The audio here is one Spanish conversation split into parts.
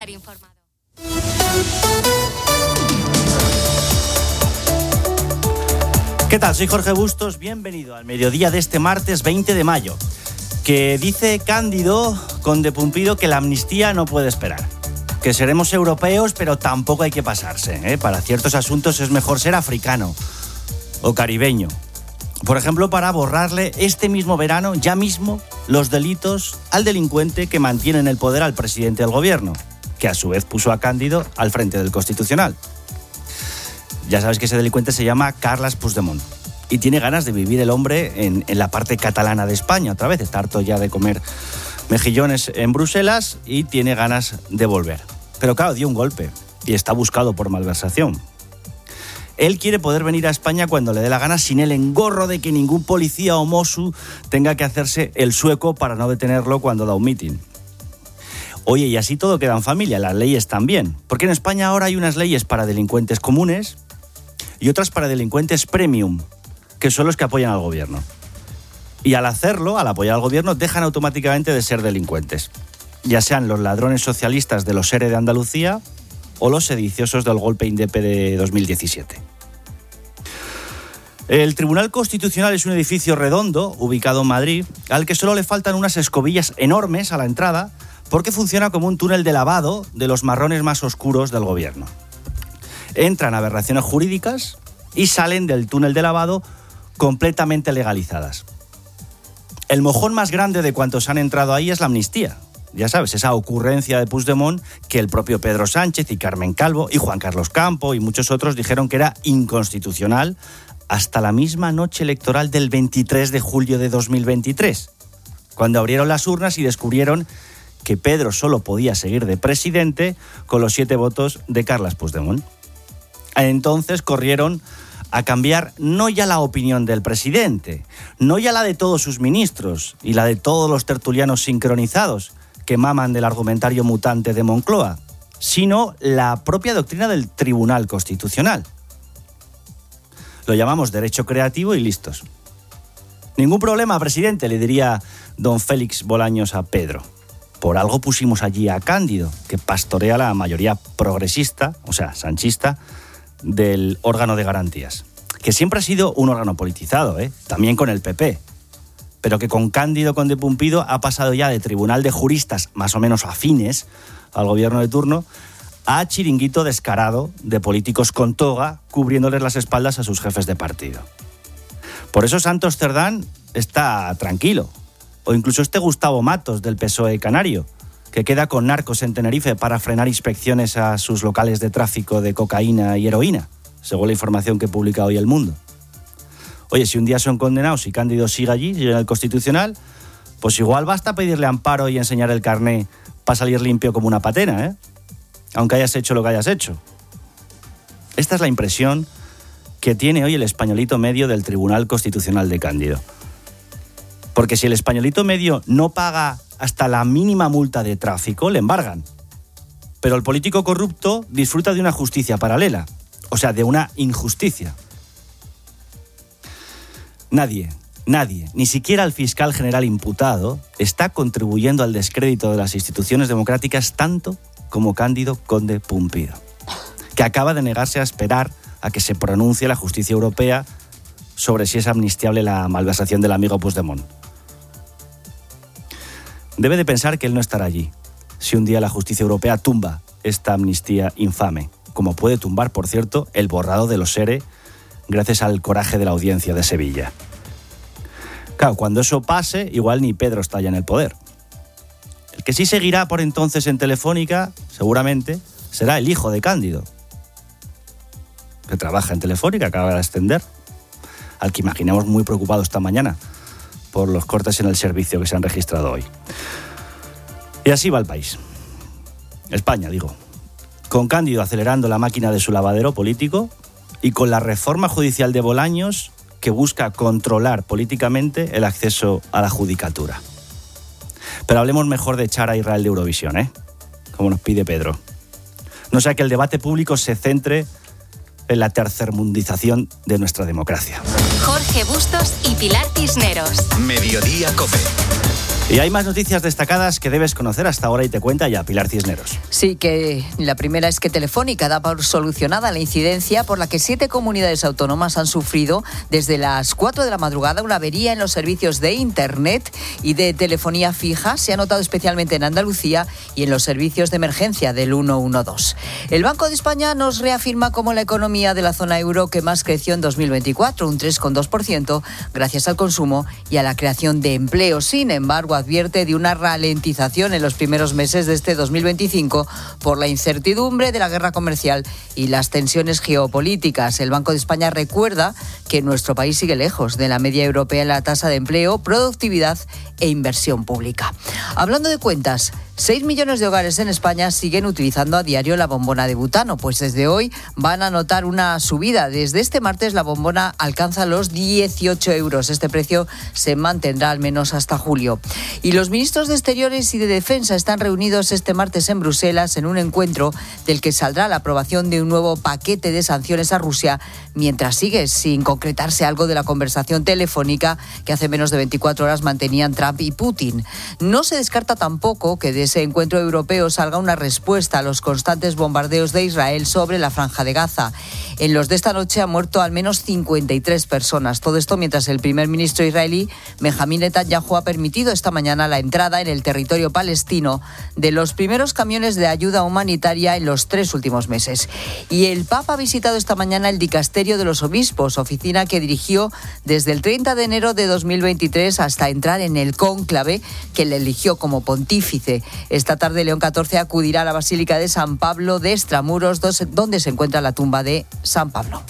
Informado. ¿Qué tal? Soy Jorge Bustos, bienvenido al mediodía de este martes 20 de mayo, que dice Cándido Conde Pumpido que la amnistía no puede esperar, que seremos europeos pero tampoco hay que pasarse, Para ciertos asuntos es mejor ser africano o caribeño. Por ejemplo, para borrarle este mismo verano, ya mismo, los delitos al delincuente que mantiene en el poder al presidente del gobierno, que a su vez puso a Cándido al frente del Constitucional. Ya sabes que ese delincuente se llama Carles Puigdemont y tiene ganas de vivir el hombre en la parte catalana de España otra vez. Está harto ya de comer mejillones en Bruselas y tiene ganas de volver. Pero claro, dio un golpe y está buscado por malversación. Él quiere poder venir a España cuando le dé la gana sin el engorro de que ningún policía o mosu tenga que hacerse el sueco para no detenerlo cuando da un mitin. Oye, y así todo queda en familia, las leyes también. Porque en España ahora hay unas leyes para delincuentes comunes y otras para delincuentes premium, que son los que apoyan al gobierno. Y al hacerlo, al apoyar al gobierno, dejan automáticamente de ser delincuentes. Ya sean los ladrones socialistas de los ERE de Andalucía o los sediciosos del golpe indepe de 2017. El Tribunal Constitucional es un edificio redondo, ubicado en Madrid, al que solo le faltan unas escobillas enormes a la entrada, porque funciona como un túnel de lavado de los marrones más oscuros del gobierno. Entran aberraciones jurídicas y salen del túnel de lavado completamente legalizadas. El mojón más grande de cuantos han entrado ahí es la amnistía. Ya sabes, esa ocurrencia de Puigdemont que el propio Pedro Sánchez y Carmen Calvo y Juan Carlos Campo y muchos otros dijeron que era inconstitucional hasta la misma noche electoral del 23 de julio de 2023, cuando abrieron las urnas y descubrieron que Pedro solo podía seguir de presidente con los 7 votos de Carles Puigdemont. Entonces corrieron a cambiar no ya la opinión del presidente, no ya la de todos sus ministros y la de todos los tertulianos sincronizados que maman del argumentario mutante de Moncloa, sino la propia doctrina del Tribunal Constitucional. Lo llamamos derecho creativo y listos. Ningún problema, presidente, le diría don Félix Bolaños a Pedro. Por algo pusimos allí a Cándido, que pastorea la mayoría progresista, o sea, sanchista, del órgano de garantías. Que siempre ha sido un órgano politizado, también con el PP. Pero que con Cándido Conde Pumpido ha pasado ya de tribunal de juristas más o menos afines al gobierno de turno a chiringuito descarado de políticos con toga cubriéndoles las espaldas a sus jefes de partido. Por eso Santos Cerdán está tranquilo. O incluso este Gustavo Matos del PSOE canario, que queda con narcos en Tenerife para frenar inspecciones a sus locales de tráfico de cocaína y heroína, según la información que publica hoy El Mundo. Oye, si un día son condenados y Cándido sigue allí, sigue en el Constitucional, pues igual basta pedirle amparo y enseñar el carné para salir limpio como una patena, aunque hayas hecho lo que hayas hecho. Esta es la impresión que tiene hoy el españolito medio del Tribunal Constitucional de Cándido. Porque si el españolito medio no paga hasta la mínima multa de tráfico, le embargan. Pero el político corrupto disfruta de una justicia paralela, o sea, de una injusticia. Nadie, ni siquiera el fiscal general imputado, está contribuyendo al descrédito de las instituciones democráticas tanto como Cándido Conde Pumpido, que acaba de negarse a esperar a que se pronuncie la justicia europea sobre si es amnistiable la malversación del amigo Puigdemont. Debe de pensar que él no estará allí si un día la justicia europea tumba esta amnistía infame, como puede tumbar, por cierto, el borrado de los ERE gracias al coraje de la audiencia de Sevilla. Claro, cuando eso pase, igual ni Pedro está ya en el poder. El que sí seguirá por entonces en Telefónica, seguramente, será el hijo de Cándido, que trabaja en Telefónica, acaba de ascender, al que imaginamos muy preocupado esta mañana por los cortes en el servicio que se han registrado hoy. Y así va el país. España, digo. Con Cándido acelerando la máquina de su lavadero político y con la reforma judicial de Bolaños que busca controlar políticamente el acceso a la judicatura. Pero hablemos mejor de echar a Israel de Eurovisión, como nos pide Pedro. No sea que el debate público se centre en la tercermundización de nuestra democracia. Jorge Bustos y Pilar Cisneros. Mediodía COPE. Y hay más noticias destacadas que debes conocer hasta ahora y te cuenta ya Pilar Cisneros. Sí, que la primera es que Telefónica da por solucionada la incidencia por la que 7 comunidades autónomas han sufrido desde las 4 de la madrugada una avería en los servicios de Internet y de telefonía fija. Se ha notado especialmente en Andalucía y en los servicios de emergencia del 112. El Banco de España nos reafirma como la economía de la zona euro que más creció en 2024, un 3,2%, gracias al consumo y a la creación de empleo. Sin embargo, advierte de una ralentización en los primeros meses de este 2025 por la incertidumbre de la guerra comercial y las tensiones geopolíticas. El Banco de España recuerda que nuestro país sigue lejos de la media europea en la tasa de empleo, productividad e inversión pública. Hablando de cuentas, 6 millones de hogares en España siguen utilizando a diario la bombona de butano, pues desde hoy van a notar una subida. Desde este martes la bombona alcanza los 18 euros. Este precio se mantendrá al menos hasta julio. Y los ministros de Exteriores y de Defensa están reunidos este martes en Bruselas en un encuentro del que saldrá la aprobación de un nuevo paquete de sanciones a Rusia, mientras sigue sin concretarse algo de la conversación telefónica que hace menos de 24 horas mantenían Trump y Putin. No se descarta tampoco que de ese encuentro europeo salga una respuesta a los constantes bombardeos de Israel sobre la Franja de Gaza. En los de esta noche han muerto al menos 53 personas. Todo esto mientras el primer ministro israelí, Benjamín Netanyahu, ha permitido esta mañana la entrada en el territorio palestino de los primeros camiones de ayuda humanitaria en los 3 últimos meses. Y el Papa ha visitado esta mañana el Dicasterio de los Obispos, oficina que dirigió desde el 30 de enero de 2023 hasta entrar en el cónclave que le eligió como pontífice. Esta tarde León XIV acudirá a la Basílica de San Pablo de Extramuros, donde se encuentra la tumba de San Pablo.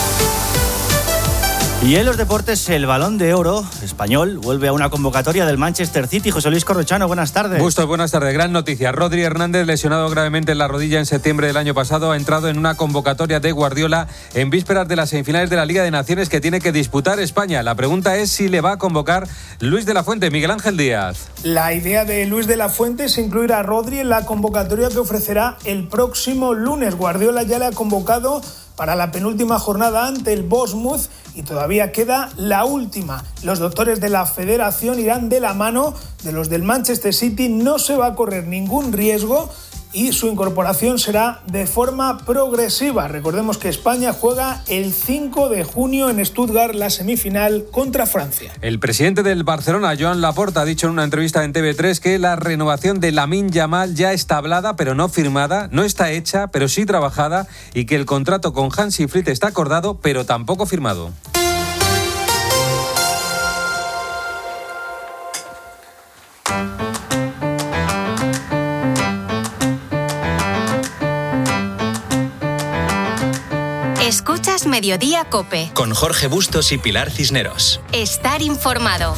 Y en los deportes, el Balón de Oro español vuelve a una convocatoria del Manchester City. José Luis Corrochano, buenas tardes. Bustos, buenas tardes. Gran noticia. Rodri Hernández, lesionado gravemente en la rodilla en septiembre del año pasado, ha entrado en una convocatoria de Guardiola en vísperas de las semifinales de la Liga de Naciones que tiene que disputar España. La pregunta es si le va a convocar Luis de la Fuente. Miguel Ángel Díaz. La idea de Luis de la Fuente es incluir a Rodri en la convocatoria que ofrecerá el próximo lunes. Guardiola ya le ha convocado para la penúltima jornada ante el Bournemouth y todavía queda la última. Los doctores de la Federación irán de la mano de los del Manchester City. No se va a correr ningún riesgo y su incorporación será de forma progresiva. Recordemos que España juega el 5 de junio en Stuttgart la semifinal contra Francia. El presidente del Barcelona, Joan Laporta, ha dicho en una entrevista en TV3 que la renovación de Lamine Yamal ya está hablada pero no firmada, no está hecha pero sí trabajada, y que el contrato con Hansi Flick está acordado pero tampoco firmado. Escuchas Mediodía COPE. Con Jorge Bustos y Pilar Cisneros. Estar informado.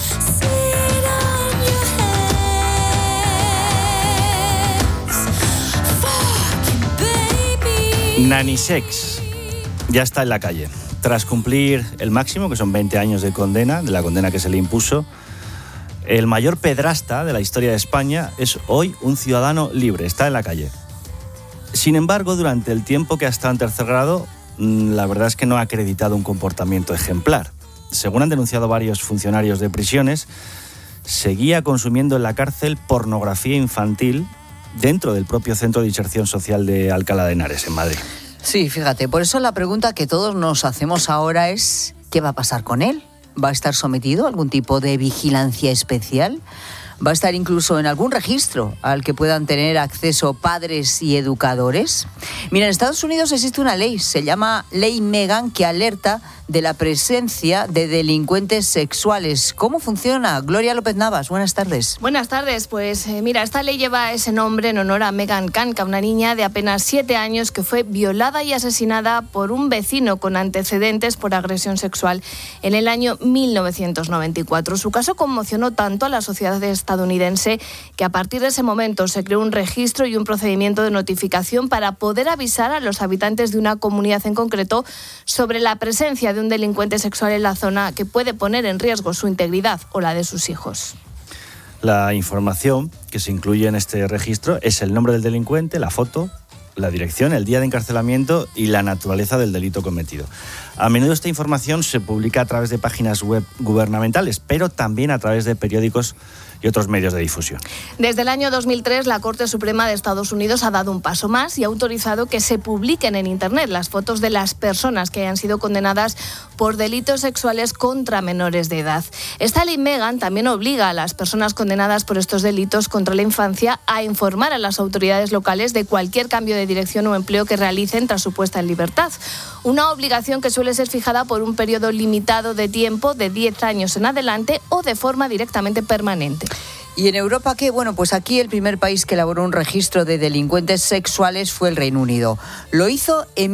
Nanisex ya está en la calle. Tras cumplir el máximo, que son 20 años de condena, de la condena que se le impuso, el mayor pedrasta de la historia de España es hoy un ciudadano libre, está en la calle. Sin embargo, durante el tiempo que ha estado en tercer grado, la verdad es que no ha acreditado un comportamiento ejemplar. Según han denunciado varios funcionarios de prisiones, seguía consumiendo en la cárcel pornografía infantil dentro del propio Centro de Inserción Social de Alcalá de Henares, en Madrid. Sí, fíjate, por eso la pregunta que todos nos hacemos ahora es ¿qué va a pasar con él? ¿Va a estar sometido a algún tipo de vigilancia especial? ¿Va a estar incluso en algún registro al que puedan tener acceso padres y educadores? Mira, en Estados Unidos existe una ley, se llama Ley Megan, que alerta de la presencia de delincuentes sexuales. ¿Cómo funciona? Gloria López Navas, buenas tardes. Buenas tardes, pues mira, esta ley lleva ese nombre en honor a Megan Canca, una niña de apenas 7 años que fue violada y asesinada por un vecino con antecedentes por agresión sexual en el año 1994. Su caso conmocionó tanto a la sociedad estadounidense que a partir de ese momento se creó un registro y un procedimiento de notificación para poder avisar a los habitantes de una comunidad en concreto sobre la presencia de un delincuente sexual en la zona que puede poner en riesgo su integridad o la de sus hijos. La información que se incluye en este registro es el nombre del delincuente, la foto, la dirección, el día de encarcelamiento y la naturaleza del delito cometido. A menudo esta información se publica a través de páginas web gubernamentales, pero también a través de periódicos y otros medios de difusión. Desde el año 2003, la Corte Suprema de Estados Unidos ha dado un paso más y ha autorizado que se publiquen en Internet las fotos de las personas que hayan sido condenadas por delitos sexuales contra menores de edad. Esta ley Megan también obliga a las personas condenadas por estos delitos contra la infancia a informar a las autoridades locales de cualquier cambio de dirección o empleo que realicen tras su puesta en libertad. Una obligación que suele ser fijada por un periodo limitado de tiempo de 10 años en adelante o de forma directamente permanente. ¿Y en Europa qué? Bueno, pues aquí el primer país que elaboró un registro de delincuentes sexuales fue el Reino Unido. Lo hizo en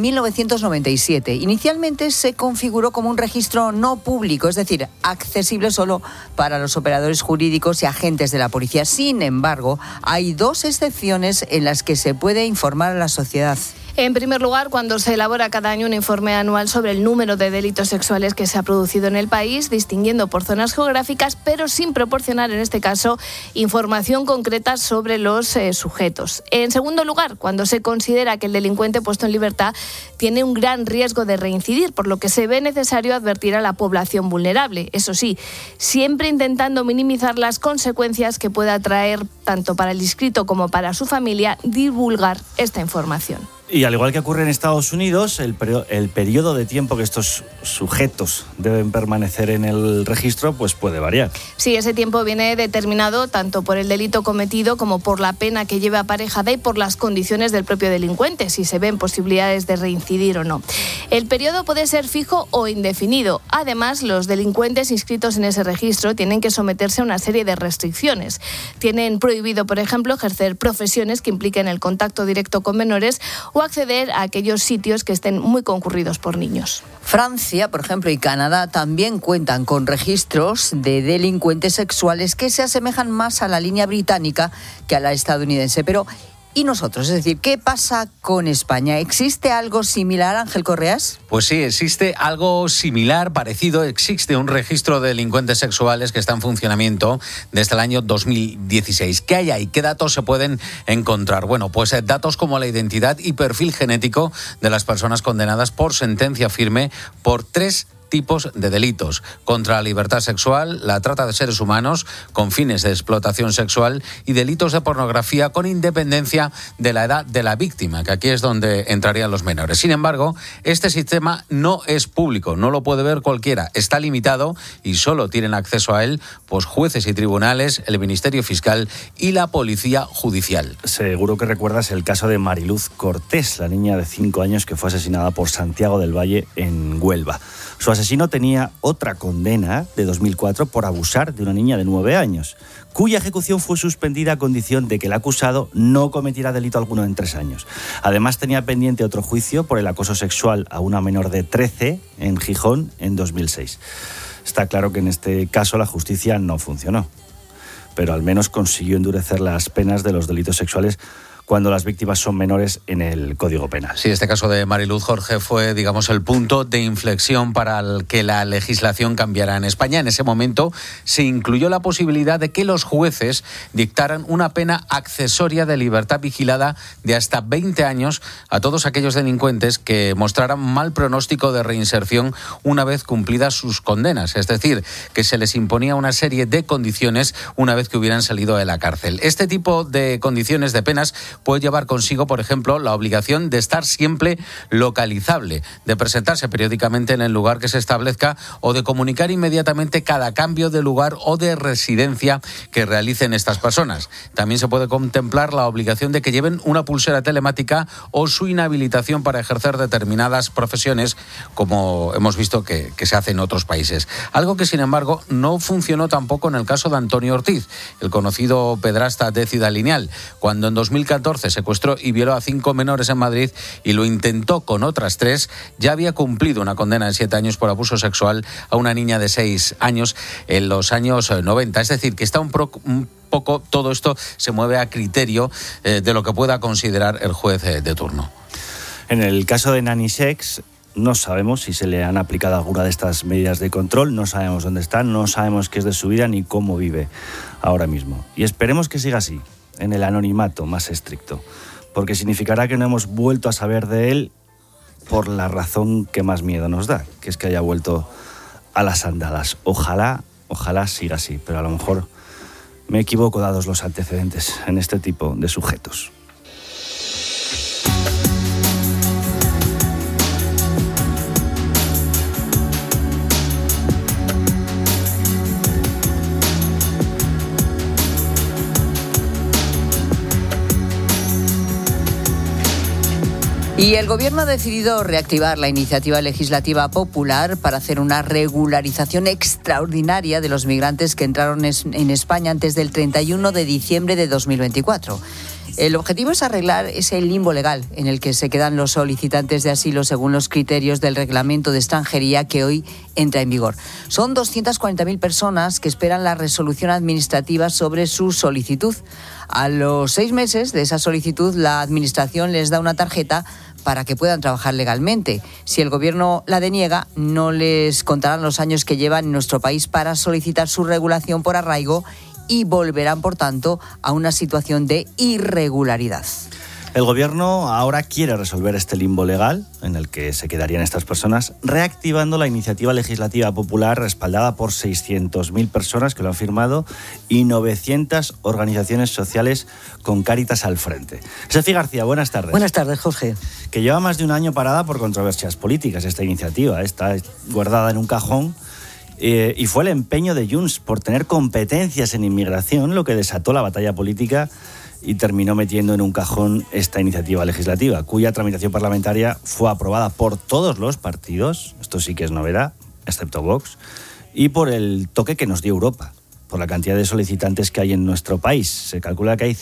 1997. Inicialmente se configuró como un registro no público, es decir, accesible solo para los operadores jurídicos y agentes de la policía. Sin embargo, hay 2 excepciones en las que se puede informar a la sociedad. En primer lugar, cuando se elabora cada año un informe anual sobre el número de delitos sexuales que se ha producido en el país, distinguiendo por zonas geográficas, pero sin proporcionar, en este caso, información concreta sobre los sujetos. En segundo lugar, cuando se considera que el delincuente puesto en libertad tiene un gran riesgo de reincidir, por lo que se ve necesario advertir a la población vulnerable. Eso sí, siempre intentando minimizar las consecuencias que pueda traer, tanto para el inscrito como para su familia, divulgar esta información. Y al igual que ocurre en Estados Unidos, el periodo de tiempo que estos sujetos deben permanecer en el registro pues puede variar. Sí, ese tiempo viene determinado tanto por el delito cometido como por la pena que lleve aparejada y por las condiciones del propio delincuente, si se ven posibilidades de reincidir o no. El periodo puede ser fijo o indefinido. Además, los delincuentes inscritos en ese registro tienen que someterse a una serie de restricciones. Tienen prohibido, por ejemplo, ejercer profesiones que impliquen el contacto directo con menores o acceder a aquellos sitios que estén muy concurridos por niños. Francia, por ejemplo, y Canadá también cuentan con registros de delincuentes sexuales que se asemejan más a la línea británica que a la estadounidense. Pero, ¿y nosotros? Es decir, ¿qué pasa con España? ¿Existe algo similar, Ángel Correas? Pues sí, existe algo similar, parecido. Existe un registro de delincuentes sexuales que está en funcionamiento desde el año 2016. ¿Qué hay ahí? ¿Qué datos se pueden encontrar? Bueno, pues datos como la identidad y perfil genético de las personas condenadas por sentencia firme por 3 tipos de delitos: contra la libertad sexual, la trata de seres humanos con fines de explotación sexual y delitos de pornografía con independencia de la edad de la víctima, que aquí es donde entrarían los menores. Sin embargo, este sistema no es público, no lo puede ver cualquiera, está limitado y solo tienen acceso a él pues jueces y tribunales, el Ministerio Fiscal y la Policía Judicial. Seguro que recuerdas el caso de Mariluz Cortés, la niña de 5 años que fue asesinada por Santiago del Valle en Huelva. Su asesino tenía otra condena de 2004 por abusar de una niña de 9 años, cuya ejecución fue suspendida a condición de que el acusado no cometiera delito alguno en 3 años. Además, tenía pendiente otro juicio por el acoso sexual a una menor de 13 en Gijón en 2006. Está claro que en este caso la justicia no funcionó, pero al menos consiguió endurecer las penas de los delitos sexuales cuando las víctimas son menores en el Código Penal. Sí, este caso de Mariluz, Jorge, fue, digamos, el punto de inflexión para que la legislación cambiara en España. En ese momento se incluyó la posibilidad de que los jueces dictaran una pena accesoria de libertad vigilada de hasta 20 años a todos aquellos delincuentes que mostraran mal pronóstico de reinserción una vez cumplidas sus condenas. Es decir, que se les imponía una serie de condiciones una vez que hubieran salido de la cárcel. Este tipo de condiciones de penas puede llevar consigo, por ejemplo, la obligación de estar siempre localizable, de presentarse periódicamente en el lugar que se establezca o de comunicar inmediatamente cada cambio de lugar o de residencia que realicen estas personas. También se puede contemplar la obligación de que lleven una pulsera telemática o su inhabilitación para ejercer determinadas profesiones, como hemos visto que se hace en otros países. Algo que, sin embargo, no funcionó tampoco en el caso de Antonio Ortiz, el conocido pedrasta de Ciudad Lineal, cuando en 2014 secuestró y violó a 5 menores en Madrid y lo intentó con otras 3, ya había cumplido una condena de 7 años por abuso sexual a una niña de 6 años en los años 90. Es decir, que está un poco, todo esto se mueve a criterio de lo que pueda considerar el juez de turno. En el caso de Nani Sex, no sabemos si se le han aplicado alguna de estas medidas de control, no sabemos dónde está, no sabemos qué es de su vida ni cómo vive ahora mismo. Y esperemos que siga así, en el anonimato más estricto, porque significará que no hemos vuelto a saber de él por la razón que más miedo nos da, que es que haya vuelto a las andadas. Ojalá siga así, pero a lo mejor Me equivoco dados los antecedentes en este tipo de sujetos. Y el Gobierno ha decidido reactivar la iniciativa legislativa popular para hacer una regularización extraordinaria de los migrantes que entraron en España antes del 31 de diciembre de 2024. El objetivo es arreglar ese limbo legal en el que se quedan los solicitantes de asilo según los criterios del Reglamento de Extranjería que hoy entra en vigor. Son 240.000 personas que esperan la resolución administrativa sobre su solicitud. A los 6 meses de esa solicitud, la Administración les da una tarjeta para que puedan trabajar legalmente. Si el Gobierno la deniega, no les contarán los años que llevan en nuestro país para solicitar su regulación por arraigo y volverán, por tanto, a una situación de irregularidad. El Gobierno ahora quiere resolver este limbo legal en el que se quedarían estas personas, reactivando la iniciativa legislativa popular respaldada por 600.000 personas que lo han firmado y 900 organizaciones sociales con Cáritas al frente. Sefi García, buenas tardes. Buenas tardes, Jorge. Que lleva más de un año parada por controversias políticas esta iniciativa. Está guardada en un cajón. Y fue el empeño de Junts por tener competencias en inmigración lo que desató la batalla política y terminó metiendo en un cajón esta iniciativa legislativa, cuya tramitación parlamentaria fue aprobada por todos los partidos, esto sí que es novedad, excepto Vox, y por el toque que nos dio Europa, por la cantidad de solicitantes que hay en nuestro país. Se calcula que hay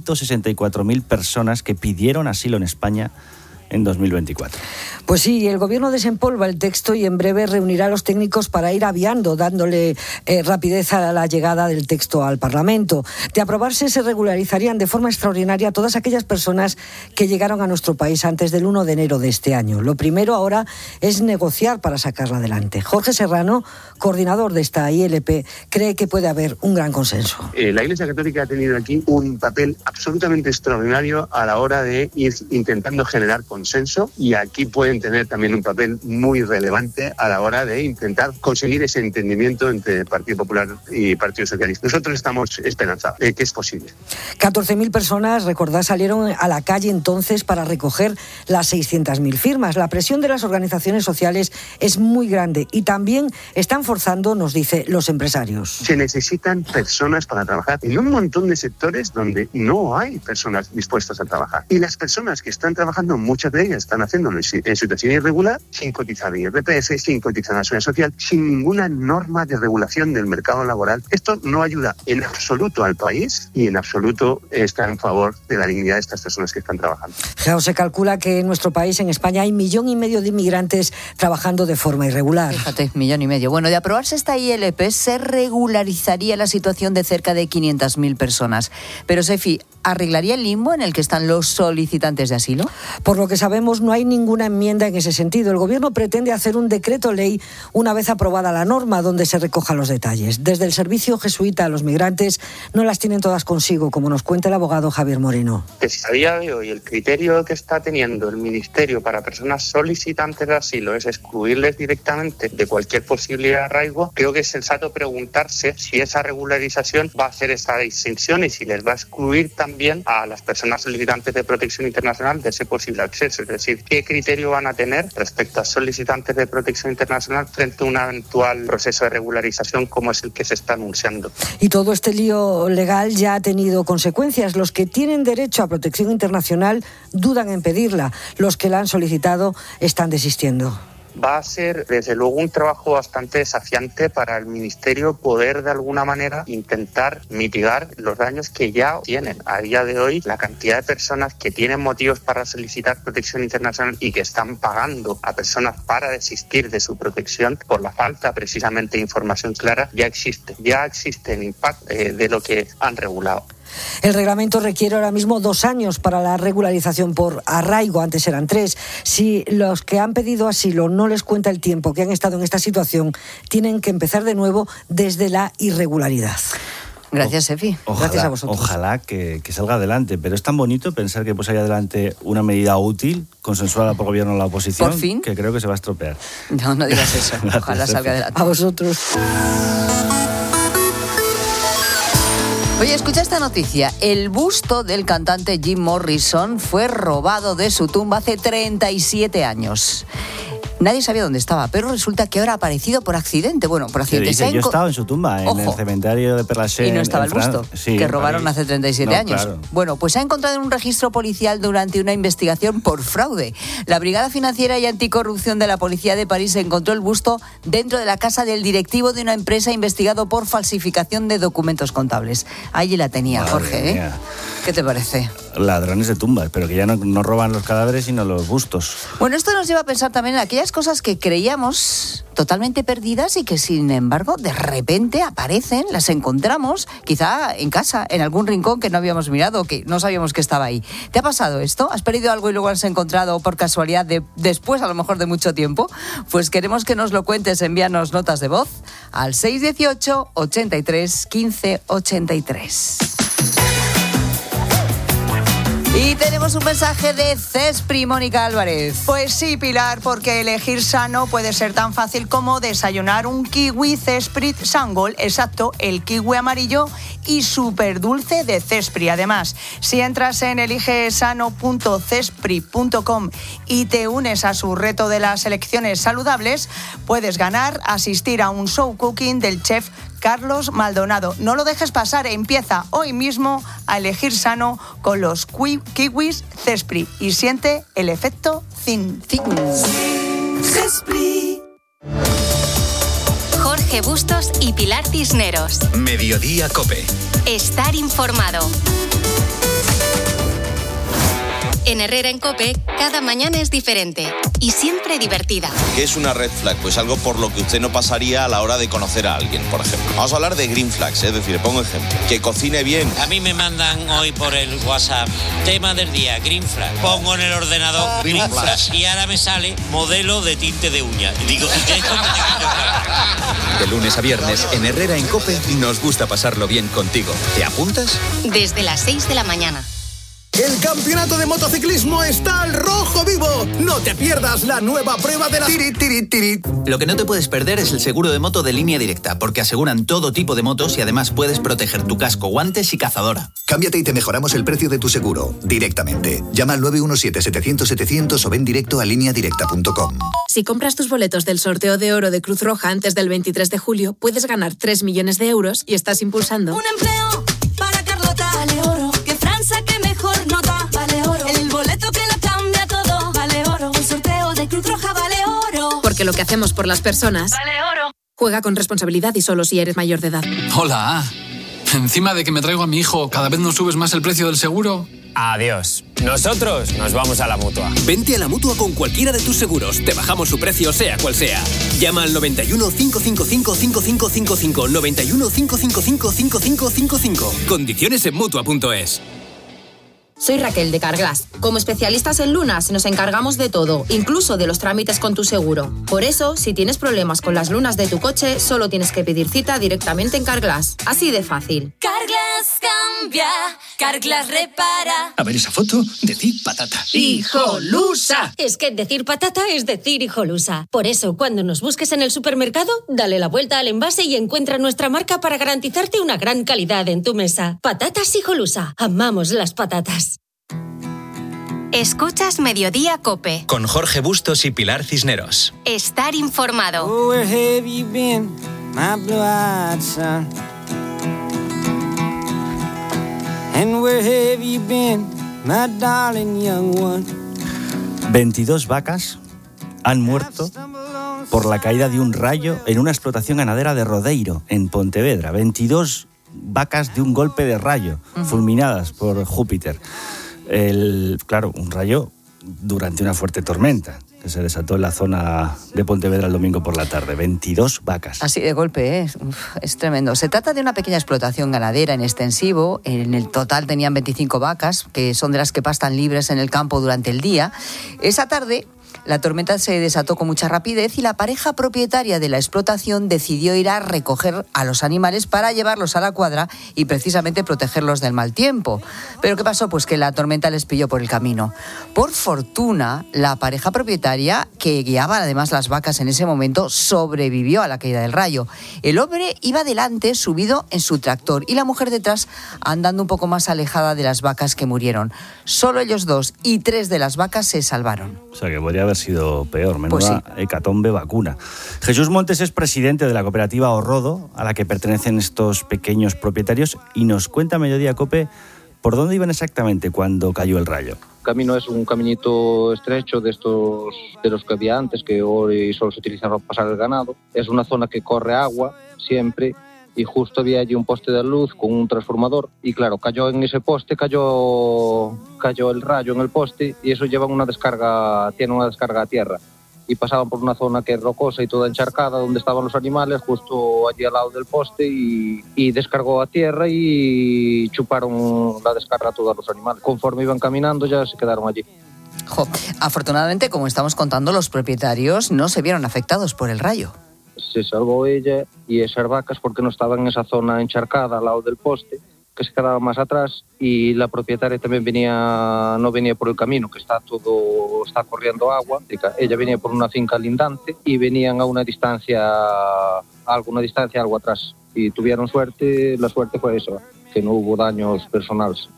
164.000 personas que pidieron asilo en España en 2024. Pues sí, el Gobierno desempolva el texto y en breve reunirá a los técnicos para ir aviando, dándole rapidez a la llegada del texto al Parlamento. De aprobarse, se regularizarían de forma extraordinaria todas aquellas personas que llegaron a nuestro país antes del 1 de enero de este año. Lo primero ahora es negociar para sacarla adelante. Jorge Serrano, coordinador de esta ILP, cree que puede haber un gran consenso. La Iglesia Católica ha tenido aquí un papel absolutamente extraordinario a la hora de ir intentando generar consenso, y aquí pueden tener también un papel muy relevante a la hora de intentar conseguir ese entendimiento entre Partido Popular y Partido Socialista. Nosotros estamos esperanzados de que es posible. 14.000 personas, recordad, salieron a la calle entonces para recoger las 600.000 firmas. La presión de las organizaciones sociales es muy grande y también están forzando, nos dice, los empresarios. Se necesitan personas para trabajar en un montón de sectores donde no hay personas dispuestas a trabajar. Y las personas que están trabajando, muchas de ellas están haciéndolo en situación irregular, sin cotizar IRPF, sin cotizar la seguridad social, sin ninguna norma de regulación del mercado laboral. Esto no ayuda en absoluto al país y en absoluto está en favor de la dignidad de estas personas que están trabajando. Se calcula que en nuestro país, en España, hay 1,5 millones de inmigrantes trabajando de forma irregular. Fíjate, 1,5 millones. Bueno, de aprobarse esta ILP, se regularizaría la situación de cerca de 500.000 personas. Pero, Sefi, ¿arreglaría el limbo en el que están los solicitantes de asilo? Por lo que sabemos, no hay ninguna enmienda en ese sentido. El Gobierno pretende hacer un decreto ley una vez aprobada la norma donde se recojan los detalles. Desde el servicio jesuita a los migrantes no las tienen todas consigo, como nos cuenta el abogado Javier Moreno. Que si a día de hoy el criterio que está teniendo el Ministerio para personas solicitantes de asilo es excluirles directamente de cualquier posible arraigo, creo que es sensato preguntarse si esa regularización va a hacer esa distinción y si les va a excluir también a las personas solicitantes de protección internacional de ese posible acceso. Es decir, ¿qué criterio van a tener respecto a solicitantes de protección internacional frente a un eventual proceso de regularización como es el que se está anunciando? Y todo este lío legal ya ha tenido consecuencias. Los que tienen derecho a protección internacional dudan en pedirla. Los que la han solicitado están desistiendo. Va a ser, desde luego, un trabajo bastante desafiante para el Ministerio poder, de alguna manera, intentar mitigar los daños que ya tienen. A día de hoy, la cantidad de personas que tienen motivos para solicitar protección internacional y que están pagando a personas para desistir de su protección por la falta, precisamente, de información clara, ya existe. Ya existe el impacto de lo que han regulado. El reglamento requiere ahora mismo 2 años para la regularización por arraigo, antes eran 3. Si los que han pedido asilo no les cuenta el tiempo que han estado en esta situación, tienen que empezar de nuevo desde la irregularidad. Gracias, Sefi. Gracias a vosotros. Ojalá que salga adelante, pero es tan bonito pensar que pues hay adelante una medida útil, consensuada por el Gobierno y la oposición, ¿por fin? Que creo que se va a estropear. No digas eso. Ojalá salga adelante. A vosotros. Oye, escucha esta noticia. El busto del cantante Jim Morrison fue robado de su tumba hace 37 años. Nadie sabía dónde estaba, pero resulta que ahora ha aparecido por accidente. Bueno, por accidente. Yo estaba en su tumba, en el cementerio de Père Lachaise. Y no estaba el busto, sí, que robaron hace 37 años. Claro. Bueno, pues se ha encontrado en un registro policial durante una investigación por fraude. La Brigada Financiera y Anticorrupción de la Policía de París encontró el busto dentro de la casa del directivo de una empresa investigado por falsificación de documentos contables. Allí la tenía, Madre Jorge, ¿eh? mía. ¿Qué te parece? Ladrones de tumbas, pero que ya no roban los cadáveres, sino los bustos. Bueno, esto nos lleva a pensar también en aquellas cosas que creíamos totalmente perdidas y que, sin embargo, de repente aparecen, las encontramos, quizá en casa, en algún rincón que no habíamos mirado, que no sabíamos que estaba ahí. ¿Te ha pasado esto? ¿Has perdido algo y luego lo has encontrado por casualidad después, a lo mejor, de mucho tiempo? Pues queremos que nos lo cuentes, envíanos notas de voz al 618 83 15 83. Y tenemos un mensaje de Cespri, Mónica Álvarez. Pues sí, Pilar, porque elegir sano puede ser tan fácil como desayunar un kiwi Cespri Sangol, exacto, el kiwi amarillo y súper dulce de Cespri. Además, si entras en eligesano.cespri.com y te unes a su reto de las elecciones saludables, puedes ganar asistir a un show cooking del chef Carlos Maldonado. No lo dejes pasar, empieza hoy mismo a elegir sano con los kiwis Cespri y siente el efecto Zin. Cespri. Jorge Bustos y Pilar Cisneros. Mediodía COPE. Estar informado. En Herrera en COPE, cada mañana es diferente y siempre divertida. ¿Qué es una red flag? Pues algo por lo que usted no pasaría a la hora de conocer a alguien, por ejemplo. Vamos a hablar de green flags, es decir, pongo ejemplo. Que cocine bien. A mí me mandan hoy por el WhatsApp, tema del día, green flag. Pongo en el ordenador green flag y ahora me sale modelo de tinte de uña. Y digo, De lunes a viernes, en Herrera en COPE, nos gusta pasarlo bien contigo. ¿Te apuntas? Desde las 6 de la mañana. El campeonato de motociclismo está al rojo vivo. No te pierdas la nueva prueba de la Tiri. Lo que no te puedes perder es el seguro de moto de Línea Directa, porque aseguran todo tipo de motos y además puedes proteger tu casco, guantes y cazadora. Cámbiate y te mejoramos el precio de tu seguro directamente. Llama al 917-700-700 o ven directo a lineadirecta.com. Si compras tus boletos del sorteo de oro de Cruz Roja antes del 23 de julio, puedes ganar 3 millones de euros y estás impulsando un empleo para Carlota. Vale oro. Que Fran saque mejor nota. Vale oro. El boleto que lo cambia todo. Vale oro. El sorteo de Cruz Roja vale oro. Porque lo que hacemos por las personas vale oro. Juega con responsabilidad y solo si eres mayor de edad. Hola. Encima de que me traigo a mi hijo, ¿cada vez nos subes más el precio del seguro? Adiós. Nosotros nos vamos a la Mutua. Vente a la Mutua con cualquiera de tus seguros. Te bajamos su precio, sea cual sea. Llama al 91 555 5555. 91 555 5555. Condiciones en Mutua.es. Soy Raquel de Carglass. Como especialistas en lunas nos encargamos de todo, incluso de los trámites con tu seguro. Por eso, si tienes problemas con las lunas de tu coche, solo tienes que pedir cita directamente en Carglass. Así de fácil. Carglass cambia, Carglass repara. A ver esa foto, decir patata. ¡Hijolusa! Es que decir patata es decir hijolusa. Por eso, cuando nos busques en el supermercado, dale la vuelta al envase y encuentra nuestra marca para garantizarte una gran calidad en tu mesa. Patatas hijolusa. Amamos las patatas. Escuchas Mediodía COPE. Con Jorge Bustos y Pilar Cisneros. Estar informado. Oh, where have you been, my blue-eyed son? And where have you been, my darling young one? 22 vacas han muerto por la caída de un rayo en una explotación ganadera de Rodeiro, en Pontevedra. 22 vacas de un golpe de rayo, fulminadas por Júpiter. Claro, un rayo durante una fuerte tormenta que se desató en la zona de Pontevedra el domingo por la tarde. 22 vacas. Así de golpe, ¿eh? Es tremendo. Se trata de una pequeña explotación ganadera en extensivo. En el total tenían 25 vacas, que son de las que pastan libres en el campo durante el día. Esa tarde La tormenta se desató con mucha rapidez y la pareja propietaria de la explotación decidió ir a recoger a los animales para llevarlos a la cuadra y precisamente protegerlos del mal tiempo. Pero ¿qué pasó? Pues que la tormenta les pilló por el camino. Por fortuna, la pareja propietaria, que guiaba además las vacas en ese momento, sobrevivió a la caída del rayo. El hombre iba delante, subido en su tractor, y la mujer detrás, andando un poco más alejada de las vacas que murieron. Solo ellos dos y 3 de las vacas se salvaron. O sea que podría haber sido peor, menuda Pues sí. hecatombe vacuna. Jesús Montes es presidente de la cooperativa Orrodo, a la que pertenecen estos pequeños propietarios, y nos cuenta a Mediodía Cope por dónde iban exactamente cuando cayó el rayo. El camino es un caminito estrecho de los que había antes, que hoy solo se utilizan para pasar el ganado. Es una zona que corre agua siempre, y justo había allí un poste de luz con un transformador, y claro, cayó en ese poste, cayó el rayo en el poste, y eso tiene una descarga a tierra, y pasaban por una zona que es rocosa y toda encharcada, donde estaban los animales, justo allí al lado del poste, y descargó a tierra y chuparon la descarga a todos los animales. Conforme iban caminando ya se quedaron allí. Afortunadamente, como estamos contando, los propietarios no se vieron afectados por el rayo. Se salvó ella y esas vacas porque no estaban en esa zona encharcada al lado del poste, que se quedaba más atrás, y la propietaria también no venía por el camino, que está corriendo agua. Ella venía por una finca lindante y venían a alguna distancia algo atrás, y tuvieron suerte. La suerte fue eso, que no hubo daños personales.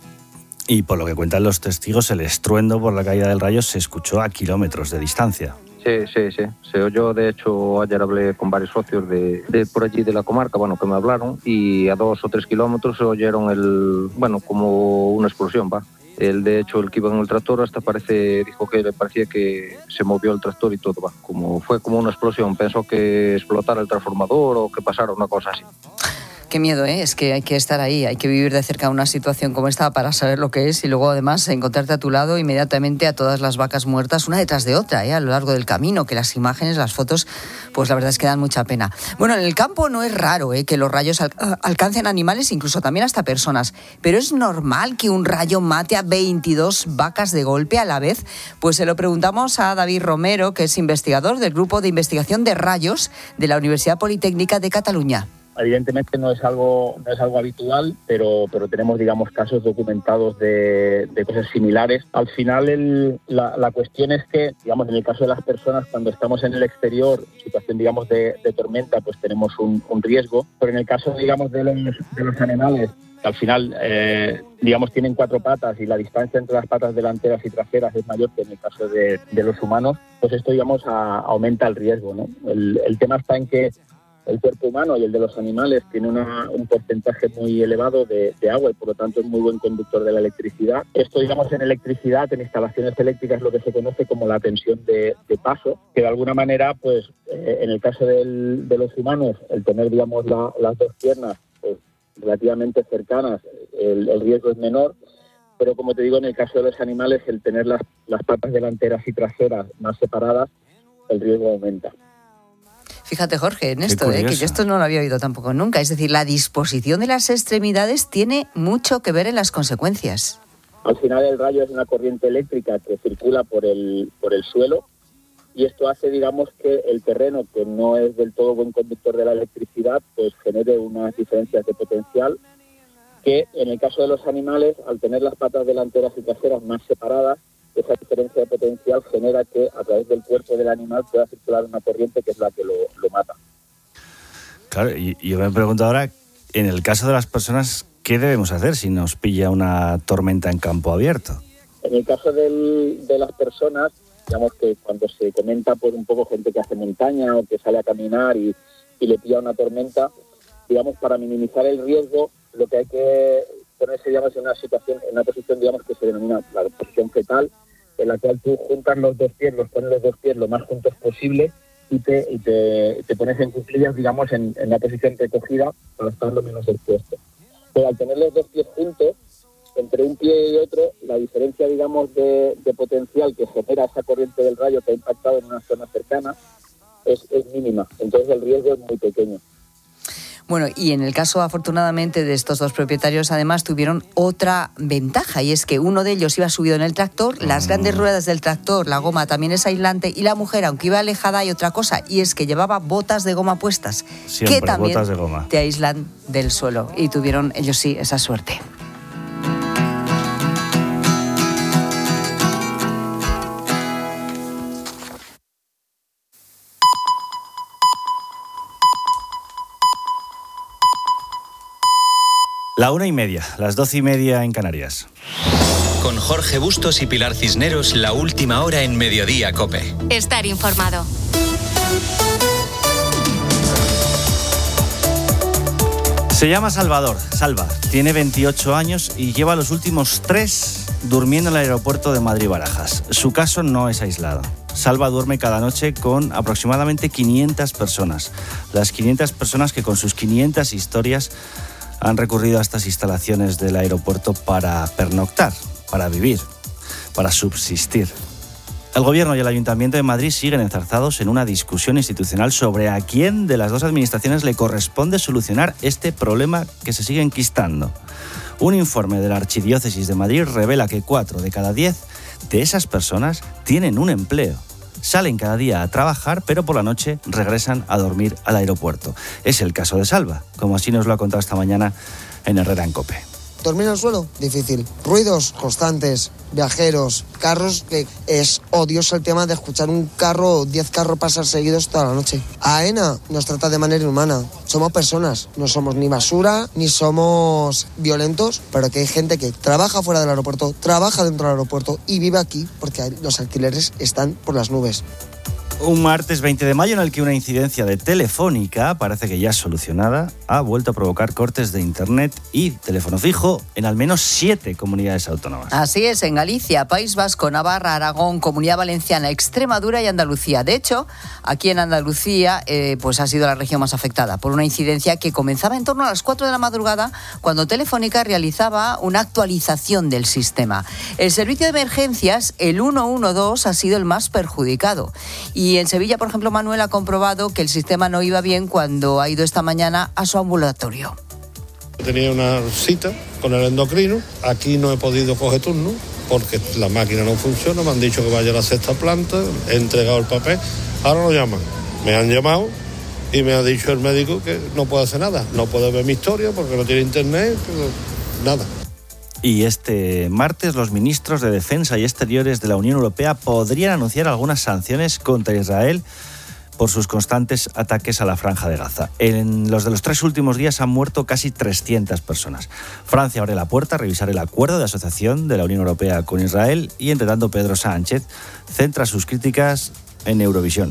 Y por lo que cuentan los testigos, el estruendo por la caída del rayo se escuchó a kilómetros de distancia. Sí, se oyó. De hecho, ayer hablé con varios socios de por allí de la comarca, que me hablaron, y a 2 o 3 kilómetros se oyeron como una explosión, va. De hecho, el que iba en el tractor dijo que le parecía que se movió el tractor y todo, va. Fue como una explosión, pensó que explotara el transformador o que pasara una cosa así. Qué miedo, ¿eh? Es que hay que estar ahí, hay que vivir de cerca una situación como esta para saber lo que es, y luego además encontrarte a tu lado inmediatamente a todas las vacas muertas, una detrás de otra, a lo largo del camino, que las imágenes, las fotos, pues la verdad es que dan mucha pena. Bueno, en el campo no es raro que los rayos alcancen animales, incluso también hasta personas, pero ¿es normal que un rayo mate a 22 vacas de golpe a la vez? Pues se lo preguntamos a David Romero, que es investigador del Grupo de Investigación de Rayos de la Universidad Politécnica de Cataluña. Evidentemente no es algo habitual, pero tenemos, casos documentados de cosas similares. Al final la cuestión es que, en el caso de las personas, cuando estamos en el exterior, situación, de tormenta, pues tenemos un riesgo. Pero en el caso, de los animales, que al final, tienen 4 patas y la distancia entre las patas delanteras y traseras es mayor que en el caso de los humanos, pues esto, aumenta el riesgo, ¿no? El tema está en que el cuerpo humano y el de los animales tiene un porcentaje muy elevado de agua, y por lo tanto es muy buen conductor de la electricidad. Esto, en electricidad, en instalaciones eléctricas, es lo que se conoce como la tensión de paso, que de alguna manera, pues en el caso de los humanos, el tener, las 2 piernas pues, relativamente cercanas, el riesgo es menor. Pero como te digo, en el caso de los animales, el tener las patas delanteras y traseras más separadas, el riesgo aumenta. Fíjate, Jorge, en esto, que yo esto no lo había oído tampoco nunca. Es decir, la disposición de las extremidades tiene mucho que ver en las consecuencias. Al final el rayo es una corriente eléctrica que circula por el suelo, y esto hace, que el terreno, que no es del todo buen conductor de la electricidad, pues genere unas diferencias de potencial que, en el caso de los animales, al tener las patas delanteras y traseras más separadas, esa diferencia de potencial genera que a través del cuerpo del animal pueda circular una corriente que es la que lo mata. Claro, y yo me pregunto ahora, en el caso de las personas, ¿qué debemos hacer si nos pilla una tormenta en campo abierto? En el caso de las personas, que cuando se comenta por un poco gente que hace montaña o que sale a caminar y le pilla una tormenta, para minimizar el riesgo, lo que hay que ponerse, en una situación, en una posición, que se denomina la posición fetal, en la cual tú juntas los 2 pies, pones los 2 pies lo más juntos posible y te pones en cuclillas, en la posición recogida para estar lo menos expuesto. Pero al tener los 2 pies juntos, entre un pie y otro, la diferencia, de potencial que genera esa corriente del rayo que ha impactado en una zona cercana es mínima. Entonces el riesgo es muy pequeño. Bueno, y en el caso, afortunadamente, de estos dos propietarios, además, tuvieron otra ventaja, y es que uno de ellos iba subido en el tractor, las grandes ruedas del tractor, la goma también es aislante, y la mujer, aunque iba alejada, hay otra cosa, y es que llevaba botas de goma puestas, Siempre, que también botas de goma. te aíslan del suelo, y tuvieron ellos sí esa suerte. La 1:30, las 12:30 en Canarias. Con Jorge Bustos y Pilar Cisneros, la última hora en Mediodía COPE. Estar informado. Se llama Salvador, Salva, tiene 28 años y lleva los últimos 3 durmiendo en el aeropuerto de Madrid-Barajas. Su caso no es aislado. Salva duerme cada noche con aproximadamente 500 personas. Las 500 personas que con sus 500 historias han recurrido a estas instalaciones del aeropuerto para pernoctar, para vivir, para subsistir. El Gobierno y el Ayuntamiento de Madrid siguen enzarzados en una discusión institucional sobre a quién de las dos administraciones le corresponde solucionar este problema que se sigue enquistando. Un informe de la Archidiócesis de Madrid revela que 4 de cada 10 de esas personas tienen un empleo. Salen cada día a trabajar, pero por la noche regresan a dormir al aeropuerto. Es el caso de Salva, como así nos lo ha contado esta mañana en Herrera en COPE. ¿Dormir en el suelo? Difícil. Ruidos constantes, viajeros, carros, que es odioso el tema de escuchar un carro o 10 carros pasar seguidos toda la noche. AENA nos trata de manera inhumana. Somos personas, no somos ni basura, ni somos violentos, pero que hay gente que trabaja fuera del aeropuerto, trabaja dentro del aeropuerto y vive aquí porque los alquileres están por las nubes. Un martes 20 de mayo en el que una incidencia de Telefónica, parece que ya solucionada, ha vuelto a provocar cortes de internet y teléfono fijo en al menos 7 comunidades autónomas. Así es, en Galicia, País Vasco, Navarra, Aragón, Comunidad Valenciana, Extremadura y Andalucía. De hecho, aquí en Andalucía pues ha sido la región más afectada por una incidencia que comenzaba en torno a las 4 de la madrugada cuando Telefónica realizaba una actualización del sistema. El servicio de emergencias, el 112, ha sido el más perjudicado. Y en Sevilla, por ejemplo, Manuel ha comprobado que el sistema no iba bien cuando ha ido esta mañana a su ambulatorio. Tenía una cita con el endocrino, aquí no he podido coger turno porque la máquina no funciona, me han dicho que vaya a la 6ª planta, he entregado el papel, ahora lo llaman. Me han llamado y me ha dicho el médico que no puede hacer nada, no puede ver mi historia porque no tiene internet, nada. Y este martes los ministros de Defensa y Exteriores de la Unión Europea podrían anunciar algunas sanciones contra Israel por sus constantes ataques a la Franja de Gaza. En los 3 últimos días han muerto casi 300 personas. Francia abre la puerta a revisar el acuerdo de asociación de la Unión Europea con Israel y, entre tanto, Pedro Sánchez centra sus críticas en Eurovisión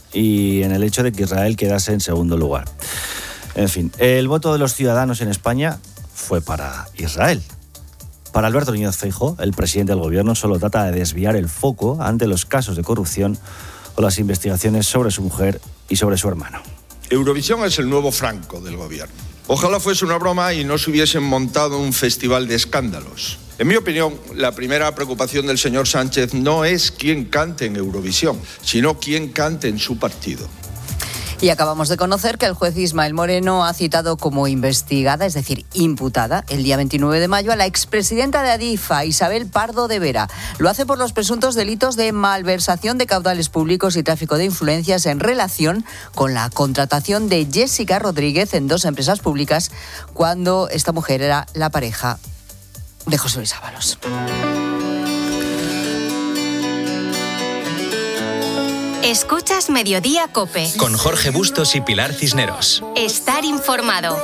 y en el hecho de que Israel quedase en segundo lugar. En fin, el voto de los ciudadanos en España fue para Israel. Para Alberto Núñez Feijóo, el presidente del Gobierno solo trata de desviar el foco ante los casos de corrupción o las investigaciones sobre su mujer y sobre su hermano. Eurovisión es el nuevo Franco del Gobierno. Ojalá fuese una broma y no se hubiesen montado un festival de escándalos. En mi opinión, la primera preocupación del señor Sánchez no es quién cante en Eurovisión, sino quién cante en su partido. Y acabamos de conocer que el juez Ismael Moreno ha citado como investigada, es decir, imputada, el día 29 de mayo a la expresidenta de Adifa, Isabel Pardo de Vera. Lo hace por los presuntos delitos de malversación de caudales públicos y tráfico de influencias en relación con la contratación de Jessica Rodríguez en 2 empresas públicas cuando esta mujer era la pareja de José Luis Ábalos. Escuchas Mediodía COPE. Con Jorge Bustos y Pilar Cisneros. Estar informado.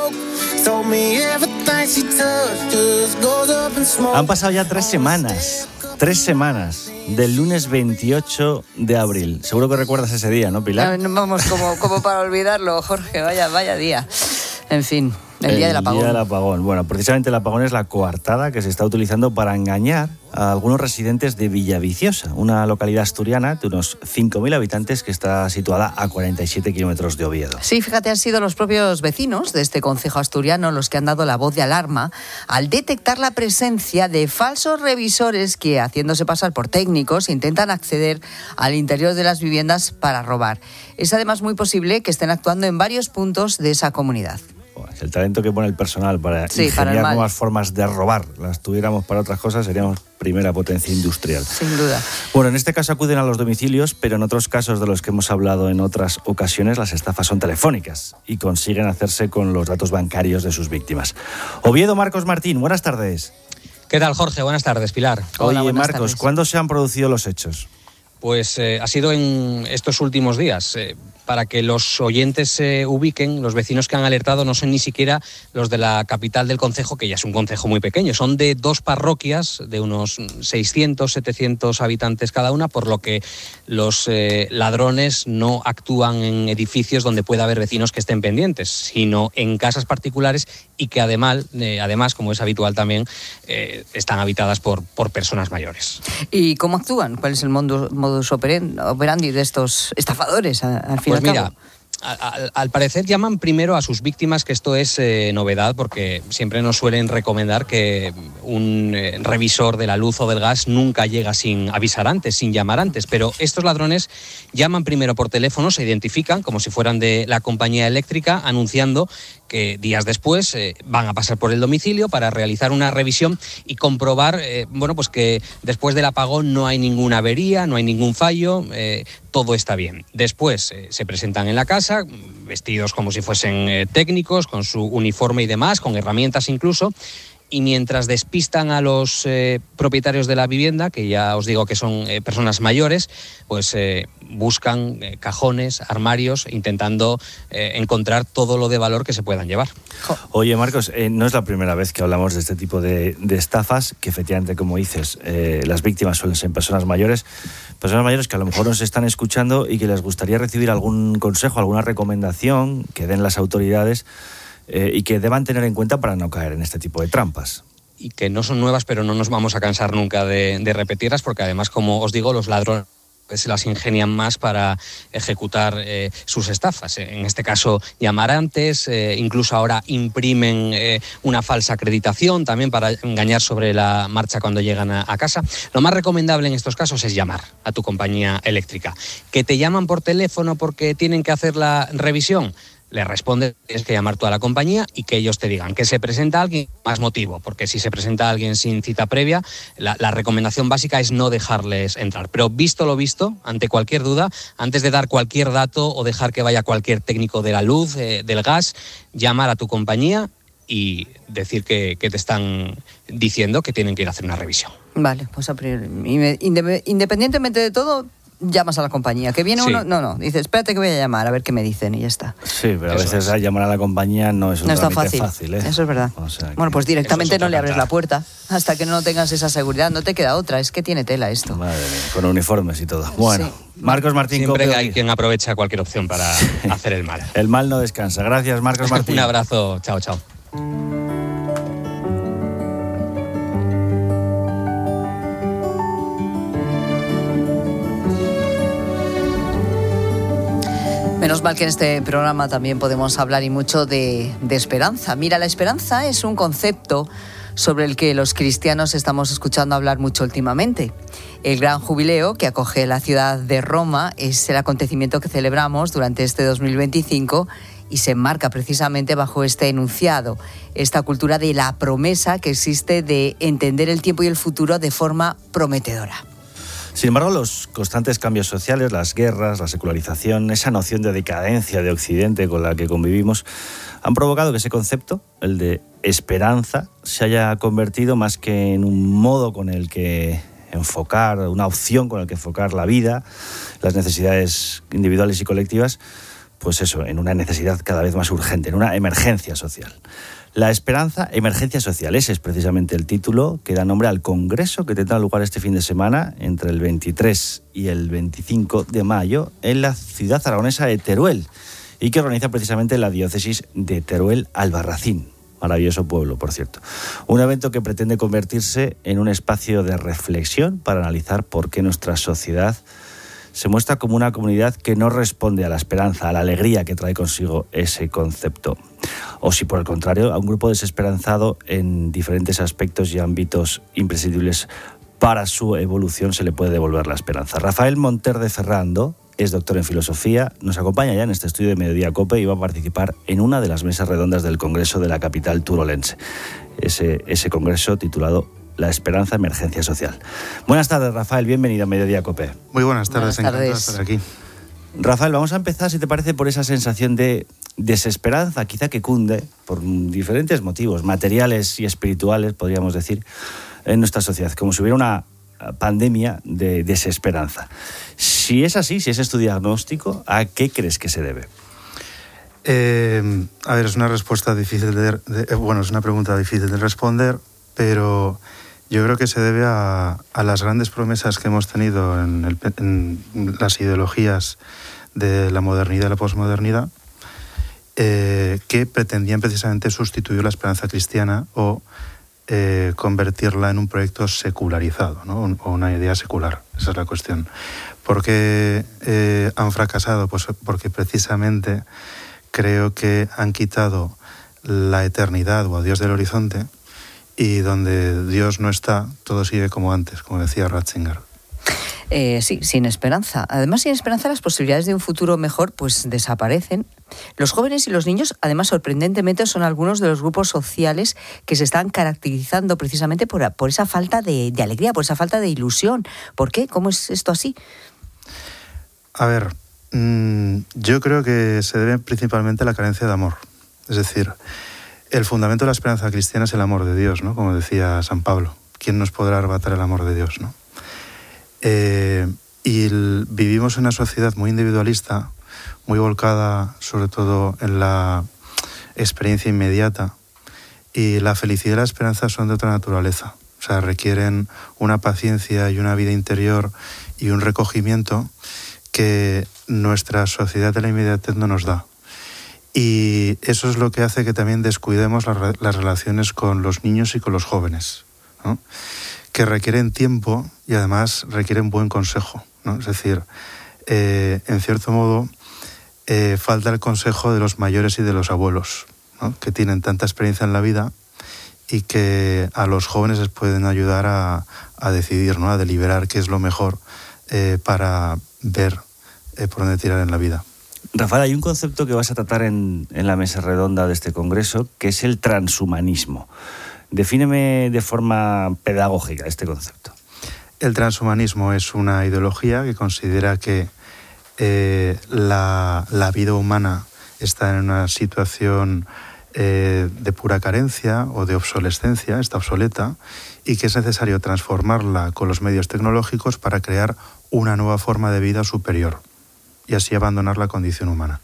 Han pasado ya 3 semanas. 3 semanas del lunes 28 de abril. Seguro que recuerdas ese día, ¿no, Pilar? No, vamos, como para olvidarlo, Jorge. Vaya día. En fin, el día del apagón. El día del apagón. Bueno, precisamente el apagón es la coartada que se está utilizando para engañar a algunos residentes de Villaviciosa, una localidad asturiana de unos 5.000 habitantes que está situada a 47 kilómetros de Oviedo. Sí, fíjate, han sido los propios vecinos de este concejo asturiano los que han dado la voz de alarma al detectar la presencia de falsos revisores que, haciéndose pasar por técnicos, intentan acceder al interior de las viviendas para robar. Es además muy posible que estén actuando en varios puntos de esa comunidad. Si el talento que pone el personal para ingeniar nuevas formas de robar las tuviéramos para otras cosas, seríamos primera potencia industrial. Sin duda. Bueno, en este caso acuden a los domicilios, pero en otros casos de los que hemos hablado en otras ocasiones, las estafas son telefónicas y consiguen hacerse con los datos bancarios de sus víctimas. Oviedo, Marcos Martín, buenas tardes. ¿Qué tal, Jorge? Buenas tardes, Pilar. Hola, oye, Marcos, ¿cuándo se han producido los hechos? Pues ha sido en estos últimos días. Para que los oyentes se ubiquen, los vecinos que han alertado no son ni siquiera los de la capital del concejo, que ya es un concejo muy pequeño. Son de 2 parroquias de unos 600, 700 habitantes cada una, por lo que los ladrones no actúan en edificios donde pueda haber vecinos que estén pendientes, sino en casas particulares y que además, como es habitual también, están habitadas por personas mayores. ¿Y cómo actúan? ¿Cuál es el modus operandi de estos estafadores al final? Pues mira, al parecer llaman primero a sus víctimas, que esto es novedad, porque siempre nos suelen recomendar que un revisor de la luz o del gas nunca llega sin avisar antes, sin llamar antes. Pero estos ladrones llaman primero por teléfono, se identifican como si fueran de la compañía eléctrica, anunciando que días después van a pasar por el domicilio para realizar una revisión y comprobar pues que después del apagón no hay ninguna avería, no hay ningún fallo, todo está bien. Después se presentan en la casa, vestidos como si fuesen técnicos, con su uniforme y demás, con herramientas incluso, y mientras despistan a los propietarios de la vivienda, que ya os digo que son personas mayores, pues buscan cajones, armarios, intentando encontrar todo lo de valor que se puedan llevar. Oye, Marcos, no es la primera vez que hablamos de este tipo de estafas, que efectivamente, como dices, las víctimas suelen ser personas mayores que a lo mejor nos están escuchando y que les gustaría recibir algún consejo, alguna recomendación que den las autoridades y que deban tener en cuenta para no caer en este tipo de trampas. Y que no son nuevas, pero no nos vamos a cansar nunca de repetirlas, porque además, como os digo, los ladrones se las ingenian más para ejecutar sus estafas. En este caso, llamar antes, incluso ahora imprimen una falsa acreditación también para engañar sobre la marcha cuando llegan a casa. Lo más recomendable en estos casos es llamar a tu compañía eléctrica. ¿Que te llaman por teléfono porque tienen que hacer la revisión? Le responde, tienes que llamar tú a la compañía y que ellos te digan que se presenta alguien, más motivo, porque si se presenta alguien sin cita previa, la recomendación básica es no dejarles entrar. Pero visto lo visto, ante cualquier duda, antes de dar cualquier dato o dejar que vaya cualquier técnico de la luz, del gas, llamar a tu compañía y decir que te están diciendo que tienen que ir a hacer una revisión. Vale, pues independientemente de todo, llamas a la compañía. Que viene uno, no, dice, espérate que voy a llamar a ver qué me dicen y ya está. Sí, pero a veces llamar a la compañía no es un trámite fácil. Eso es verdad. O sea, bueno, pues directamente no le abres la puerta hasta que no tengas esa seguridad. No te queda otra, es que tiene tela esto. Madre mía, con uniformes y todo. Bueno, sí. Marcos Martín. Siempre hay quien aprovecha cualquier opción para hacer el mal. El mal no descansa. Gracias, Marcos Martín. Un abrazo. Chao, chao. Menos mal que en este programa también podemos hablar y mucho de esperanza. Mira, la esperanza es un concepto sobre el que los cristianos estamos escuchando hablar mucho últimamente. El gran jubileo que acoge la ciudad de Roma es el acontecimiento que celebramos durante este 2025 y se enmarca precisamente bajo este enunciado, esta cultura de la promesa que existe de entender el tiempo y el futuro de forma prometedora. Sin embargo, los constantes cambios sociales, las guerras, la secularización, esa noción de decadencia de Occidente con la que convivimos, han provocado que ese concepto, el de esperanza, se haya convertido más que en un modo con el que enfocar, una opción con la que enfocar la vida, las necesidades individuales y colectivas, pues eso, en una necesidad cada vez más urgente, en una emergencia social. La esperanza, emergencia social, ese es precisamente el título que da nombre al congreso que tendrá lugar este fin de semana entre el 23 y el 25 de mayo en la ciudad aragonesa de Teruel y que organiza precisamente la diócesis de Teruel-Albarracín. Maravilloso pueblo, por cierto. Un evento que pretende convertirse en un espacio de reflexión para analizar por qué nuestra sociedad se muestra como una comunidad que no responde a la esperanza, a la alegría que trae consigo ese concepto. O si por el contrario, a un grupo desesperanzado en diferentes aspectos y ámbitos imprescindibles para su evolución se le puede devolver la esperanza. Rafael Monter de Ferrando, es doctor en filosofía, nos acompaña ya en este estudio de Mediodía COPE y va a participar en una de las mesas redondas del Congreso de la capital turolense. Ese congreso titulado La Esperanza, Emergencia Social. Buenas tardes, Rafael, bienvenido a Mediodía COPE. Muy buenas tardes, encantado de estar aquí. Rafael, vamos a empezar, si te parece, por esa sensación de desesperanza, quizá que cunde, por diferentes motivos, materiales y espirituales, podríamos decir, en nuestra sociedad, como si hubiera una pandemia de desesperanza. Si es así, si ese es tu diagnóstico, ¿a qué crees que se debe? A ver, es una respuesta difícil es una pregunta difícil de responder, pero yo creo que se debe a las grandes promesas que hemos tenido en las ideologías de la modernidad y la posmodernidad, que pretendían precisamente sustituir la esperanza cristiana o convertirla en un proyecto secularizado, ¿no? O una idea secular. Esa es la cuestión. ¿Por qué han fracasado? Pues porque precisamente creo que han quitado la eternidad o a Dios del horizonte, y donde Dios no está, todo sigue como antes, como decía Ratzinger. Sí, sin esperanza. Además, sin esperanza, las posibilidades de un futuro mejor pues desaparecen. Los jóvenes y los niños, además, sorprendentemente, son algunos de los grupos sociales que se están caracterizando precisamente por esa falta de alegría, por esa falta de ilusión. ¿Por qué? ¿Cómo es esto así? A ver, yo creo que se debe principalmente a la carencia de amor. Es decir, el fundamento de la esperanza cristiana es el amor de Dios, ¿no? Como decía San Pablo. ¿Quién nos podrá arrebatar el amor de Dios, no? Vivimos en una sociedad muy individualista, muy volcada sobre todo en la experiencia inmediata, y la felicidad y la esperanza son de otra naturaleza. O sea, requieren una paciencia y una vida interior y un recogimiento que nuestra sociedad de la inmediatez no nos da. Y eso es lo que hace que también descuidemos las relaciones con los niños y con los jóvenes, ¿no? Que requieren tiempo y además requieren buen consejo, ¿no? Es decir, en cierto modo, falta el consejo de los mayores y de los abuelos, ¿no? Que tienen tanta experiencia en la vida y que a los jóvenes les pueden ayudar a decidir, ¿no? A deliberar qué es lo mejor para ver por dónde tirar en la vida. Rafael, hay un concepto que vas a tratar en la mesa redonda de este congreso, que es el transhumanismo. Defíneme de forma pedagógica este concepto. El transhumanismo es una ideología que considera que la vida humana está en una situación de pura carencia o de obsolescencia, está obsoleta, y que es necesario transformarla con los medios tecnológicos para crear una nueva forma de vida superior y así abandonar la condición humana.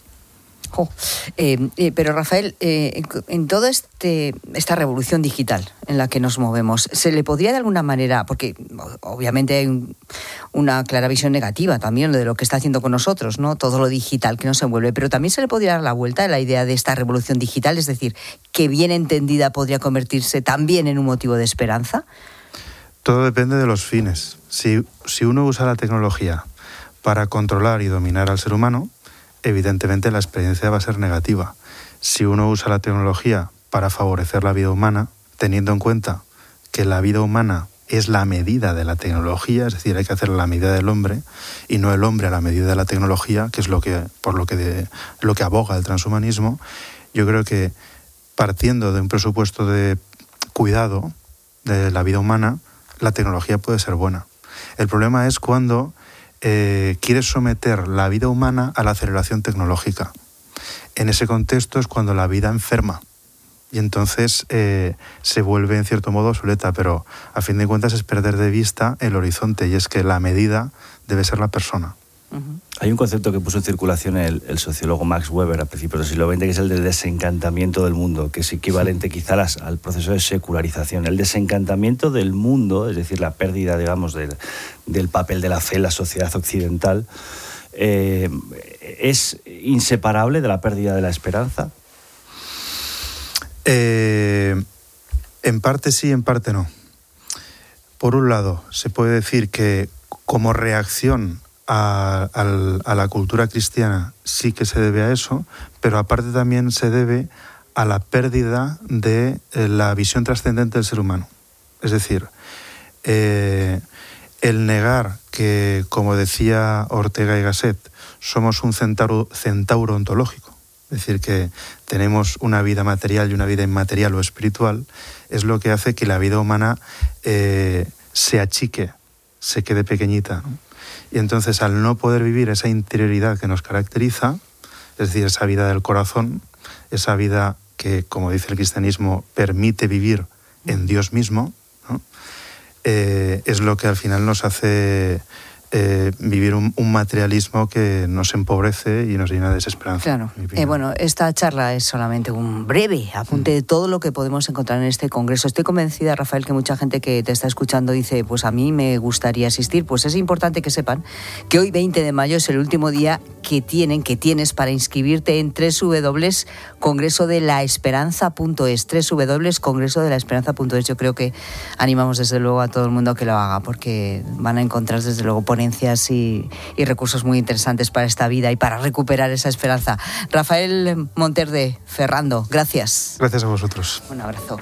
Pero Rafael, en toda esta revolución digital en la que nos movemos, ¿se le podría de alguna manera, porque obviamente hay una clara visión negativa también de lo que está haciendo con nosotros, ¿no? Todo lo digital que nos envuelve, pero también se le podría dar la vuelta a la idea de esta revolución digital, es decir, que bien entendida podría convertirse también en un motivo de esperanza? Todo depende de los fines. Si uno usa la tecnología para controlar y dominar al ser humano, evidentemente la experiencia va a ser negativa. Si uno usa la tecnología para favorecer la vida humana, teniendo en cuenta que la vida humana es la medida de la tecnología, es decir, hay que hacer la medida del hombre y no el hombre a la medida de la tecnología, que es lo que aboga el transhumanismo, yo creo que partiendo de un presupuesto de cuidado de la vida humana, la tecnología puede ser buena. El problema es cuando quieres someter la vida humana a la aceleración tecnológica. En ese contexto es cuando la vida enferma y entonces se vuelve en cierto modo obsoleta, pero a fin de cuentas es perder de vista el horizonte, y es que la medida debe ser la persona. Uh-huh. Hay un concepto que puso en circulación el sociólogo Max Weber a principios del siglo XX, que es el del desencantamiento del mundo, que es equivalente quizá al proceso de secularización. El desencantamiento del mundo, es decir, la pérdida, digamos, del papel de la fe en la sociedad occidental, ¿es inseparable de la pérdida de la esperanza? En parte sí, en parte no. Por un lado, se puede decir que como reacción a la cultura cristiana sí que se debe a eso, pero aparte también se debe a la pérdida de la visión trascendente del ser humano. Es decir, en el negar que, como decía Ortega y Gasset, somos un centauro ontológico, es decir, que tenemos una vida material y una vida inmaterial o espiritual, es lo que hace que la vida humana se achique, se quede pequeñita, ¿no? Y entonces, al no poder vivir esa interioridad que nos caracteriza, es decir, esa vida del corazón, esa vida que, como dice el cristianismo, permite vivir en Dios mismo, ¿no? Es lo que al final nos hace vivir un materialismo que nos empobrece y nos llena de desesperanza. Claro. Bueno, esta charla es solamente un breve apunte de todo lo que podemos encontrar en este congreso. Estoy convencida, Rafael, que mucha gente que te está escuchando dice, pues a mí me gustaría asistir. Pues es importante que sepan que hoy, 20 de mayo, es el último día que tienes para inscribirte en www.congresodelaesperanza.es, www.congresodelaesperanza.es. Yo creo que animamos desde luego a todo el mundo a que lo haga, porque van a encontrar desde luego ponencias y recursos muy interesantes para esta vida y para recuperar esa esperanza. Rafael Monterde, Ferrando, gracias. Gracias a vosotros. Un abrazo.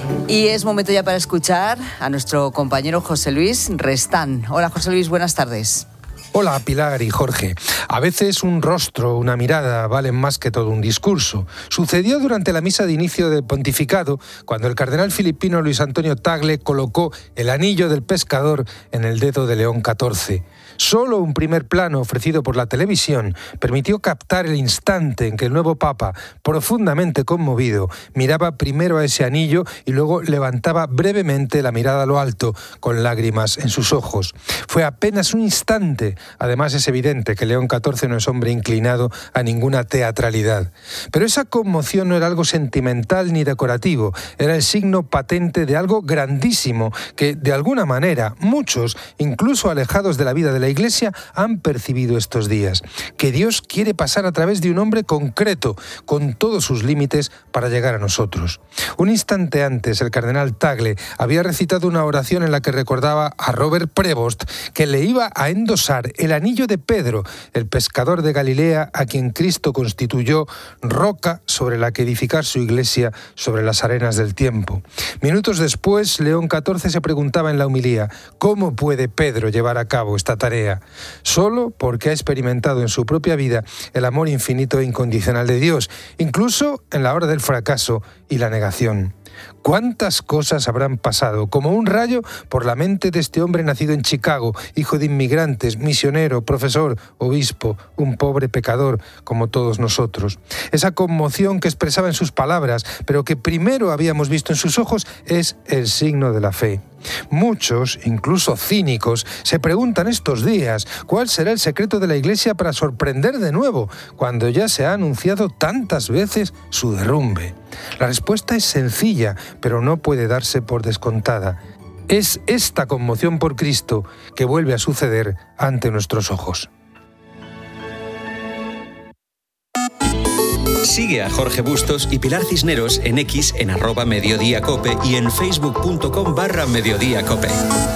Y es momento ya para escuchar a nuestro compañero José Luis Restán. Hola, José Luis, buenas tardes. Hola, Pilar y Jorge. A veces un rostro, una mirada, valen más que todo un discurso. Sucedió durante la misa de inicio del pontificado, cuando el cardenal filipino Luis Antonio Tagle colocó el anillo del pescador en el dedo de León XIV. Solo un primer plano ofrecido por la televisión permitió captar el instante en que el nuevo Papa, profundamente conmovido, miraba primero a ese anillo y luego levantaba brevemente la mirada a lo alto, con lágrimas en sus ojos. Fue apenas un instante. Además, es evidente que León XIV no es hombre inclinado a ninguna teatralidad. Pero esa conmoción no era algo sentimental ni decorativo, era el signo patente de algo grandísimo que, de alguna manera, muchos, incluso alejados de la vida de la Iglesia, han percibido estos días. Que Dios quiere pasar a través de un hombre concreto, con todos sus límites, para llegar a nosotros. Un instante antes, el cardenal Tagle había recitado una oración en la que recordaba a Robert Prevost que le iba a endosar el anillo de Pedro, el pescador de Galilea, a quien Cristo constituyó roca sobre la que edificar su iglesia sobre las arenas del tiempo. Minutos después, León XIV se preguntaba en la homilía, ¿cómo puede Pedro llevar a cabo esta tarea? Solo porque ha experimentado en su propia vida el amor infinito e incondicional de Dios, incluso en la hora del fracaso y la negación. ¿Cuántas cosas habrán pasado como un rayo por la mente de este hombre nacido en Chicago, hijo de inmigrantes, misionero, profesor, obispo, un pobre pecador como todos nosotros? Esa conmoción que expresaba en sus palabras, pero que primero habíamos visto en sus ojos, es el signo de la fe. Muchos, incluso cínicos, se preguntan estos días cuál será el secreto de la Iglesia para sorprender de nuevo, cuando ya se ha anunciado tantas veces su derrumbe. La respuesta es sencilla, pero no puede darse por descontada. Es esta conmoción por Cristo que vuelve a suceder ante nuestros ojos. Sigue a Jorge Bustos y Pilar Cisneros en X en @mediodíacope y en facebook.com/mediodíacope.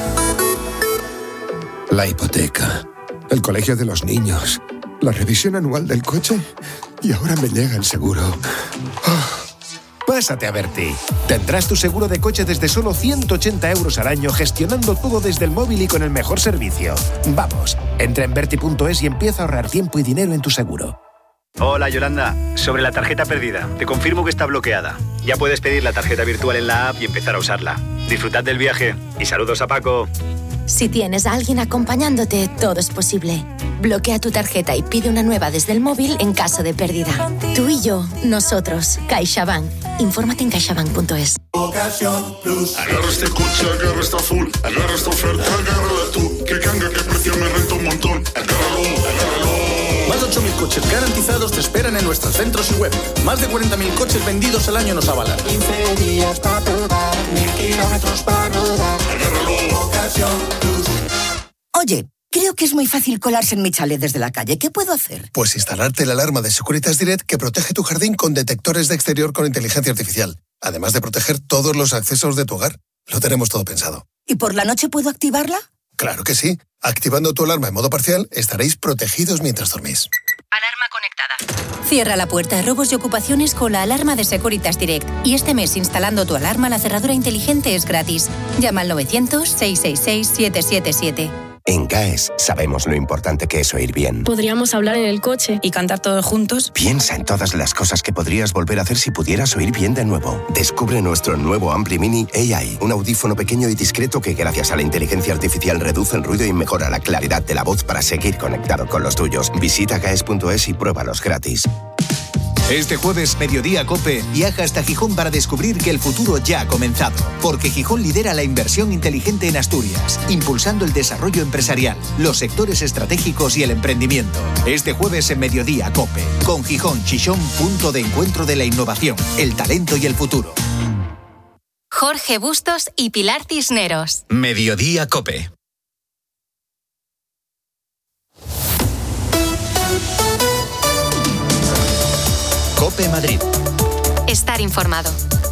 La hipoteca, el colegio de los niños, la revisión anual del coche y ahora me llega el seguro. Pásate a Berti. Tendrás tu seguro de coche desde solo 180 € al año, gestionando todo desde el móvil y con el mejor servicio. Vamos, entra en Berti.es y empieza a ahorrar tiempo y dinero en tu seguro. Hola Yolanda, sobre la tarjeta perdida, te confirmo que está bloqueada. Ya puedes pedir la tarjeta virtual en la app y empezar a usarla. Disfrutad del viaje y saludos a Paco. Si tienes a alguien acompañándote, todo es posible. Bloquea tu tarjeta y pide una nueva desde el móvil en caso de pérdida. Tú y yo, nosotros, CaixaBank. Infórmate en caixabank.es. Ocasión Plus. Agarra este coche, agarra esta full, agarra esta oferta, agárrala tú. Que canga, que precio me renta un montón. Agárralo, agárralo. Más de 8.000 coches garantizados te esperan en nuestros centros y web. Más de 40.000 coches vendidos al año nos avalan. 15 días para probar, 1000 kilómetros para rodar. Agárralo, Ocasión Plus. Oye, creo que es muy fácil colarse en mi chalet desde la calle. ¿Qué puedo hacer? Pues instalarte la alarma de Securitas Direct que protege tu jardín con detectores de exterior con inteligencia artificial. Además de proteger todos los accesos de tu hogar. Lo tenemos todo pensado. ¿Y por la noche puedo activarla? Claro que sí. Activando tu alarma en modo parcial, estaréis protegidos mientras dormís. Alarma conectada. Cierra la puerta a robos y ocupaciones con la alarma de Securitas Direct. Y este mes, instalando tu alarma, la cerradura inteligente es gratis. Llama al 900-666-777. En CAES sabemos lo importante que es oír bien. Podríamos hablar en el coche y cantar todos juntos. Piensa en todas las cosas que podrías volver a hacer si pudieras oír bien de nuevo. Descubre nuestro nuevo Ampli Mini AI, un audífono pequeño y discreto que gracias a la inteligencia artificial reduce el ruido y mejora la claridad de la voz para seguir conectado con los tuyos. Visita caes.es y pruébalos gratis. Este jueves, Mediodía COPE, viaja hasta Gijón para descubrir que el futuro ya ha comenzado. Porque Gijón lidera la inversión inteligente en Asturias, impulsando el desarrollo empresarial, los sectores estratégicos y el emprendimiento. Este jueves en Mediodía COPE, con Gijón Chichón, punto de encuentro de la innovación, el talento y el futuro. Jorge Bustos y Pilar Cisneros. Mediodía COPE. COPE Madrid. Estar informado.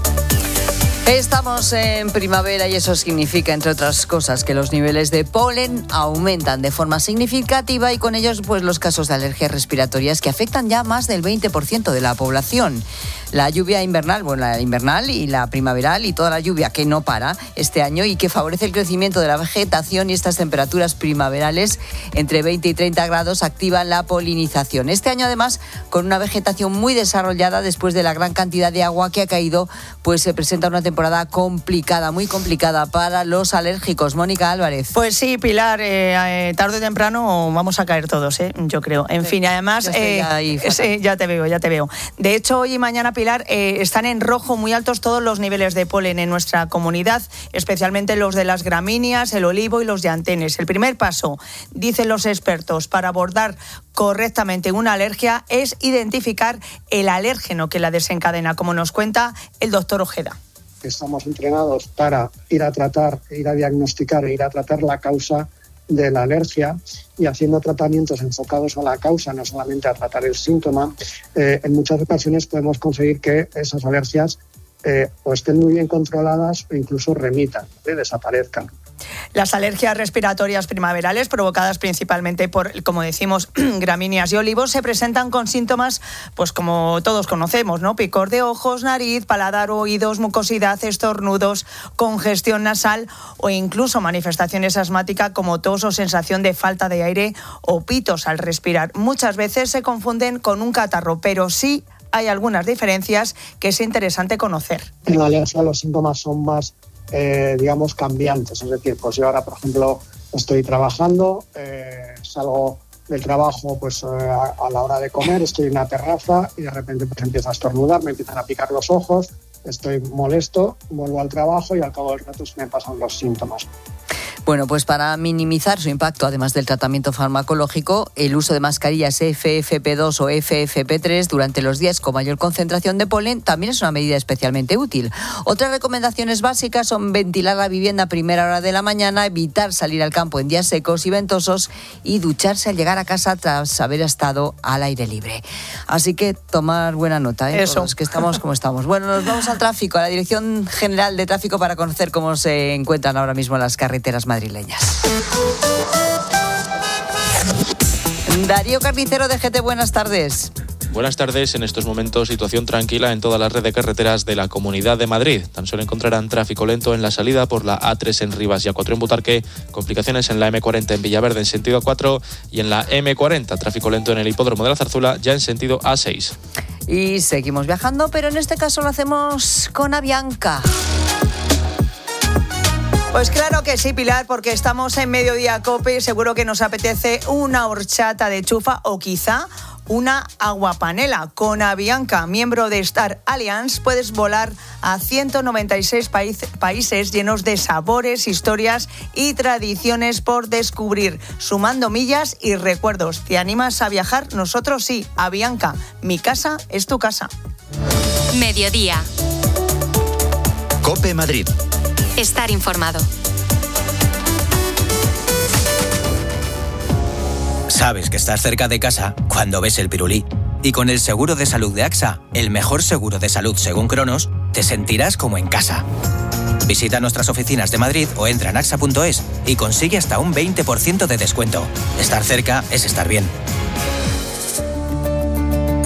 Estamos en primavera y eso significa, entre otras cosas, que los niveles de polen aumentan de forma significativa y con ellos pues los casos de alergias respiratorias que afectan ya más del 20% de la población. La lluvia invernal, la invernal y la primaveral y toda la lluvia que no para este año y que favorece el crecimiento de la vegetación y estas temperaturas primaverales entre 20 y 30 grados activan la polinización. Este año además con una vegetación muy desarrollada después de la gran cantidad de agua que ha caído, pues se presenta una temporada complicada, muy complicada para los alérgicos. Mónica Álvarez. Pues sí, Pilar, tarde o temprano vamos a caer todos, yo creo. En fin, además, sí, ya te veo. De hecho, hoy y mañana, Pilar, están en rojo muy altos todos los niveles de polen en nuestra comunidad, especialmente los de las gramíneas, el olivo y los llantenes. El primer paso, dicen los expertos, para abordar correctamente una alergia es identificar el alérgeno que la desencadena, como nos cuenta el doctor Ojeda. Estamos entrenados para ir a diagnosticar e ir a tratar la causa de la alergia y haciendo tratamientos enfocados a la causa, no solamente a tratar el síntoma, en muchas ocasiones podemos conseguir que esas alergias o estén muy bien controladas o incluso remitan, desaparezcan. Las alergias respiratorias primaverales, provocadas principalmente por, como decimos, gramíneas y olivos, se presentan con síntomas, pues como todos conocemos, ¿no? Picor de ojos, nariz, paladar, oídos, mucosidad, estornudos, congestión nasal o incluso manifestaciones asmáticas como tos o sensación de falta de aire o pitos al respirar. Muchas veces se confunden con un catarro, pero sí hay algunas diferencias que es interesante conocer. En la alergia los síntomas son más cambiantes, es decir, pues yo ahora, por ejemplo, estoy trabajando, salgo del trabajo pues a la hora de comer, estoy en una terraza y de repente pues empiezo a estornudar, me empiezan a picar los ojos, estoy molesto, vuelvo al trabajo y al cabo del rato se me pasan los síntomas. Bueno, pues para minimizar su impacto, además del tratamiento farmacológico, el uso de mascarillas FFP2 o FFP3 durante los días con mayor concentración de polen también es una medida especialmente útil. Otras recomendaciones básicas son ventilar la vivienda a primera hora de la mañana, evitar salir al campo en días secos y ventosos y ducharse al llegar a casa tras haber estado al aire libre. Así que tomar buena nota, todos, que estamos como estamos. Bueno, nos vamos al tráfico, a la Dirección General de Tráfico para conocer cómo se encuentran ahora mismo las carreteras madrileñas. Darío Carnicero de GT, buenas tardes. Buenas tardes. En estos momentos, situación tranquila en toda la red de carreteras de la Comunidad de Madrid. Tan solo encontrarán tráfico lento en la salida por la A3 en Rivas y A4 en Butarque, complicaciones en la M40 en Villaverde en sentido A4 y en la M40, tráfico lento en el Hipódromo de la Zarzuela ya en sentido A6. Y seguimos viajando, pero en este caso lo hacemos con Avianca. Pues claro que sí, Pilar, porque estamos en Mediodía COPE y seguro que nos apetece una horchata de chufa o quizá una aguapanela. Con Avianca, miembro de Star Alliance, puedes volar a 196 países llenos de sabores, historias y tradiciones por descubrir, sumando millas y recuerdos. ¿Te animas a viajar? Nosotros sí. Avianca, mi casa es tu casa. Mediodía. COPE Madrid. Estar informado. Sabes que estás cerca de casa cuando ves el pirulí. Y con el seguro de salud de AXA, el mejor seguro de salud según Cronos, te sentirás como en casa. Visita nuestras oficinas de Madrid o entra en axa.es y consigue hasta un 20% de descuento. Estar cerca es estar bien.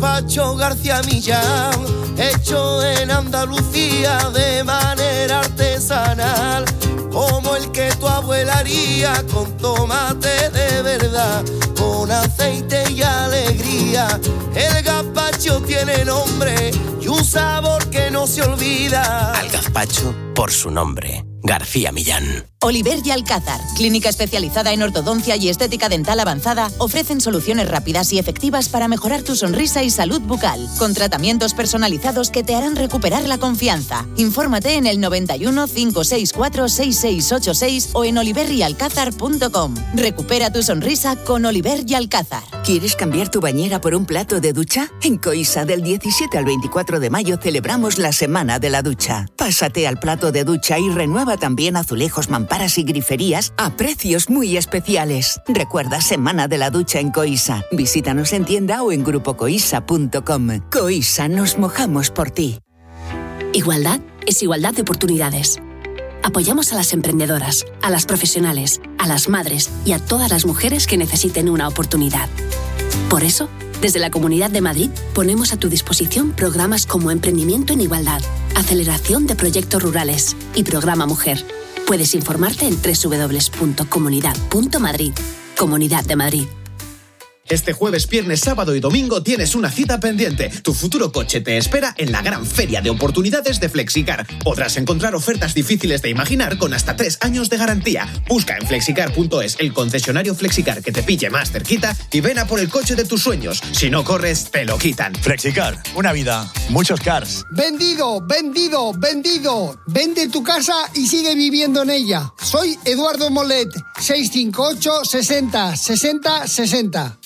gazpacho García Millán, hecho en Andalucía de manera artesanal, como el que tu abuela haría con tomate de verdad, con aceite y alegría. El gazpacho tiene nombre y un sabor que no se olvida. Al gazpacho por su nombre, García Millán. Oliver y Alcázar, clínica especializada en ortodoncia y estética dental avanzada, ofrecen soluciones rápidas y efectivas para mejorar tu sonrisa y salud bucal, con tratamientos personalizados que te harán recuperar la confianza. Infórmate en el 91 564 6686 o en oliveryalcázar.com. Recupera tu sonrisa con Oliver y Alcázar. ¿Quieres cambiar tu bañera por un plato de ducha? En Coisa, del 17 al 24 de mayo celebramos la Semana de la Ducha. Pásate al plato de ducha y renueva también azulejos, mamparas y griferías a precios muy especiales. Recuerda, Semana de la Ducha en Coisa. Visítanos en tienda o en grupocoisa.com. Coisa, nos mojamos por ti. Igualdad es igualdad de oportunidades. Apoyamos a las emprendedoras, a las profesionales, a las madres y a todas las mujeres que necesiten una oportunidad. Por eso, desde la Comunidad de Madrid ponemos a tu disposición programas como Emprendimiento en Igualdad, Aceleración de Proyectos Rurales y Programa Mujer. Puedes informarte en www.comunidad.madrid. Comunidad de Madrid. Este jueves, viernes, sábado y domingo tienes una cita pendiente. Tu futuro coche te espera en la gran feria de oportunidades de Flexicar. Podrás encontrar ofertas difíciles de imaginar con hasta 3 años de garantía. Busca en flexicar.es el concesionario Flexicar que te pille más cerquita y ven a por el coche de tus sueños. Si no corres, te lo quitan. Flexicar, una vida, muchos cars. Vendido, vendido, vendido. Vende tu casa y sigue viviendo en ella. Soy Eduardo Molet, 658 60 60 60.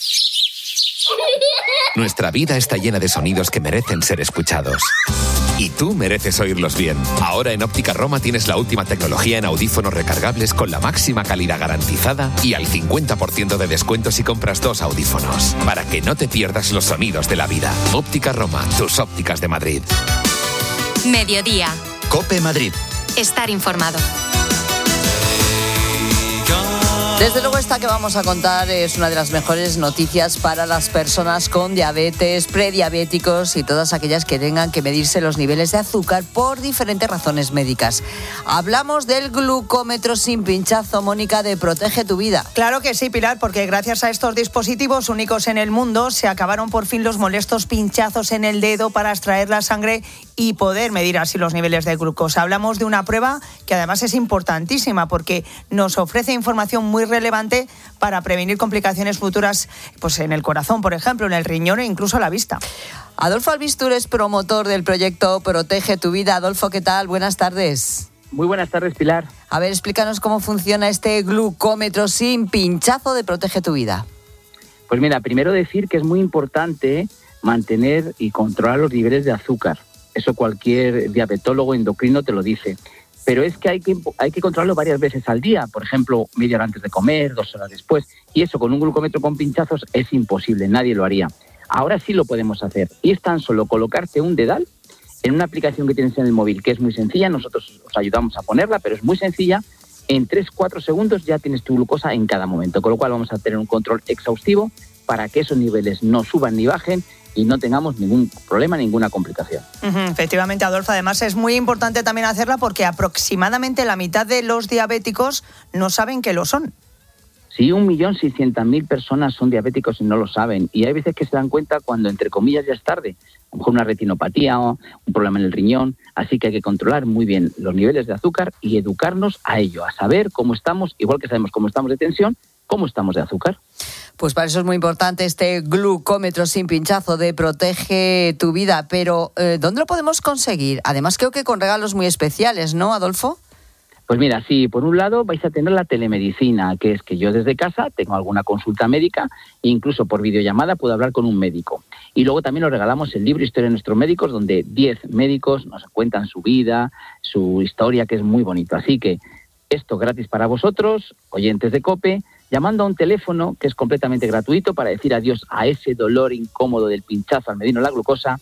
Nuestra vida está llena de sonidos que merecen ser escuchados. Y tú mereces oírlos bien. Ahora en Óptica Roma tienes la última tecnología en audífonos recargables con la máxima calidad garantizada y al 50% de descuento si compras 2 audífonos. Para que no te pierdas los sonidos de la vida. Óptica Roma, tus ópticas de Madrid. Mediodía. COPE Madrid. Estar informado. Desde luego esta que vamos a contar es una de las mejores noticias para las personas con diabetes, prediabéticos y todas aquellas que tengan que medirse los niveles de azúcar por diferentes razones médicas. Hablamos del glucómetro sin pinchazo, Mónica, de Protege tu Vida. Claro que sí, Pilar, porque gracias a estos dispositivos únicos en el mundo se acabaron por fin los molestos pinchazos en el dedo para extraer la sangre y poder medir así los niveles de glucosa. Hablamos de una prueba que además es importantísima porque nos ofrece información muy relevante para prevenir complicaciones futuras, pues en el corazón, por ejemplo, en el riñón e incluso la vista. Adolfo Albistur es promotor del proyecto Protege tu Vida. Adolfo, ¿qué tal? Buenas tardes. Muy buenas tardes, Pilar. A ver, explícanos cómo funciona este glucómetro sin pinchazo de Protege tu Vida. Pues mira, primero decir que es muy importante mantener y controlar los niveles de azúcar. Eso cualquier diabetólogo endocrino te lo dice. Pero es que hay que controlarlo varias veces al día. Por ejemplo, media hora antes de comer, 2 horas después. Y eso con un glucómetro con pinchazos es imposible, nadie lo haría. Ahora sí lo podemos hacer. Y es tan solo colocarte un dedal en una aplicación que tienes en el móvil, que es muy sencilla. Nosotros os ayudamos a ponerla, pero es muy sencilla. En 3-4 segundos ya tienes tu glucosa en cada momento. Con lo cual vamos a tener un control exhaustivo para que esos niveles no suban ni bajen y no tengamos ningún problema, ninguna complicación. Efectivamente, Adolfo, además es muy importante también hacerla porque aproximadamente la mitad de los diabéticos no saben que lo son. Sí, 1.600.000 personas son diabéticos y no lo saben. Y hay veces que se dan cuenta cuando, entre comillas, ya es tarde. A lo mejor una retinopatía o un problema en el riñón. Así que hay que controlar muy bien los niveles de azúcar y educarnos a ello, a saber cómo estamos, igual que sabemos cómo estamos de tensión, cómo estamos de azúcar. Pues para eso es muy importante este glucómetro sin pinchazo de Protege tu Vida. Pero, ¿dónde lo podemos conseguir? Además, creo que con regalos muy especiales, ¿no, Adolfo? Pues mira, sí, por un lado vais a tener la telemedicina, que es que yo desde casa tengo alguna consulta médica e incluso por videollamada puedo hablar con un médico. Y luego también os regalamos el libro Historia de nuestros médicos, donde 10 médicos nos cuentan su vida, su historia, que es muy bonito. Así que esto gratis para vosotros, oyentes de COPE, llamando a un teléfono que es completamente gratuito para decir adiós a ese dolor incómodo del pinchazo al medirnos la glucosa,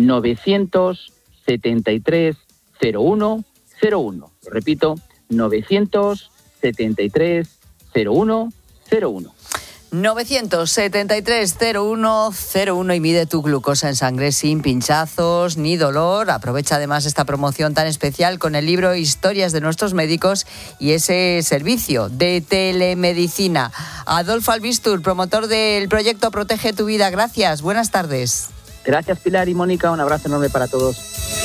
973 01 01. Lo repito, 973 01 01. 973-0101 y mide tu glucosa en sangre sin pinchazos ni dolor. Aprovecha además esta promoción tan especial con el libro Historias de nuestros médicos y ese servicio de telemedicina. Adolfo Albistur, promotor del proyecto Protege tu Vida. Gracias, buenas tardes. Gracias, Pilar y Mónica. Un abrazo enorme para todos.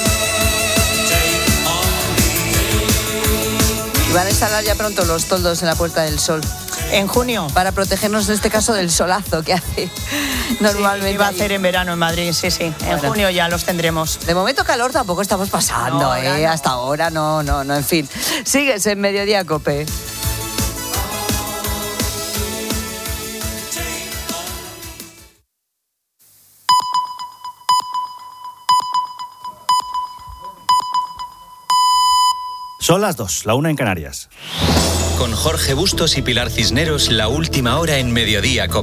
Y van a instalar ya pronto los toldos en la Puerta del Sol. En junio. Para protegernos en este caso del solazo que hace normalmente. Sí, iba a hacer en verano en Madrid, sí. En junio ya los tendremos. De momento calor tampoco estamos pasando, no, no. Hasta ahora no, en fin. Sigues en Mediodía COPE. Son las 2, la 1 en Canarias. Con Jorge Bustos y Pilar Cisneros, la última hora en Mediodía COPE.